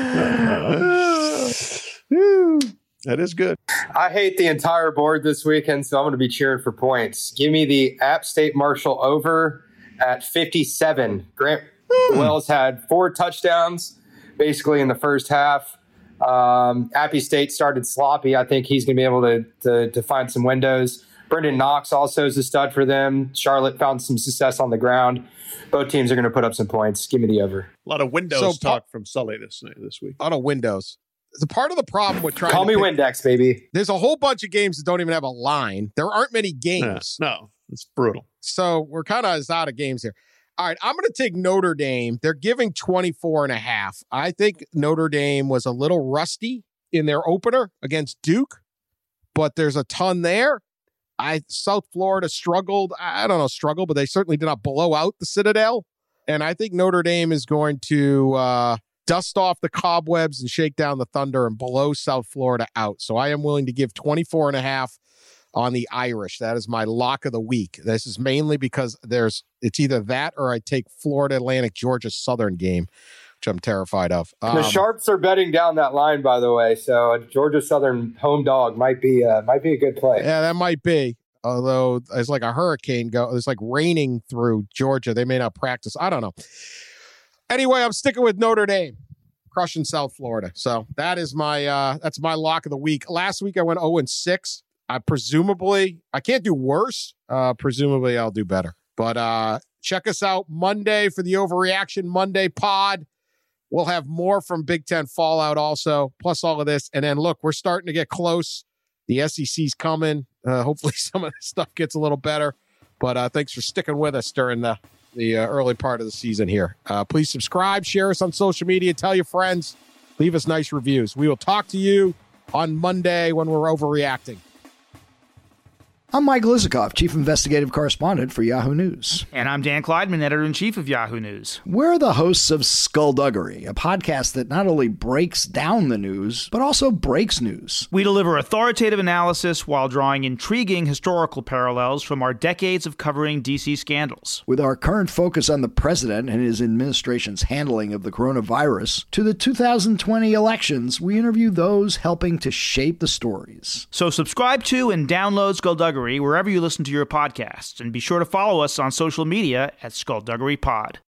That is good. I hate the entire board this weekend, so I'm going to be cheering for points. Give me the App State Marshall over at 57. Grant Wells had 4 touchdowns basically in the first half. Appy State started sloppy. I think he's going to be able to find some windows. Brendan Knox also is a stud for them. Charlotte found some success on the ground. Both teams are going to put up some points. Give me the over. A lot of Windows talk from Sully this week. A lot of Windows. The part of the problem with trying Call me Windex, baby. There's a whole bunch of games that don't even have a line. There aren't many games. No, it's brutal. So we're kind of out of games here. All right, I'm going to take Notre Dame. They're giving 24.5. I think Notre Dame was a little rusty in their opener against Duke, but there's a ton there. South Florida struggled. I don't know, but they certainly did not blow out the Citadel. And I think Notre Dame is going to dust off the cobwebs and shake down the Thunder and blow South Florida out. So I am willing to give 24.5 on the Irish. That is my lock of the week. This is mainly because it's either that or I take Florida Atlantic, Georgia Southern game, which I'm terrified of. The Sharps are betting down that line, by the way. So a Georgia Southern home dog might be a good play. Yeah, that might be. Although it's like a hurricane it's like raining through Georgia. They may not practice. I don't know. Anyway, I'm sticking with Notre Dame, crushing South Florida. So that is that's my lock of the week. Last week I went 0-6. I can't do worse. Presumably I'll do better. But check us out Monday for the Overreaction Monday pod. We'll have more from Big Ten Fallout also, plus all of this. And then, look, we're starting to get close. The SEC's coming. Hopefully some of this stuff gets a little better. But thanks for sticking with us during the early part of the season here. Please subscribe, share us on social media, tell your friends, leave us nice reviews. We will talk to you on Monday when we're overreacting. I'm Mike Lizikoff, Chief Investigative Correspondent for Yahoo News. And I'm Dan Kleidman, Editor-in-Chief of Yahoo News. We're the hosts of Skullduggery, a podcast that not only breaks down the news, but also breaks news. We deliver authoritative analysis while drawing intriguing historical parallels from our decades of covering D.C. scandals. With our current focus on the president and his administration's handling of the coronavirus, to the 2020 elections, we interview those helping to shape the stories. So subscribe to and download Skullduggery wherever you listen to your podcasts, and be sure to follow us on social media at Skullduggery Pod.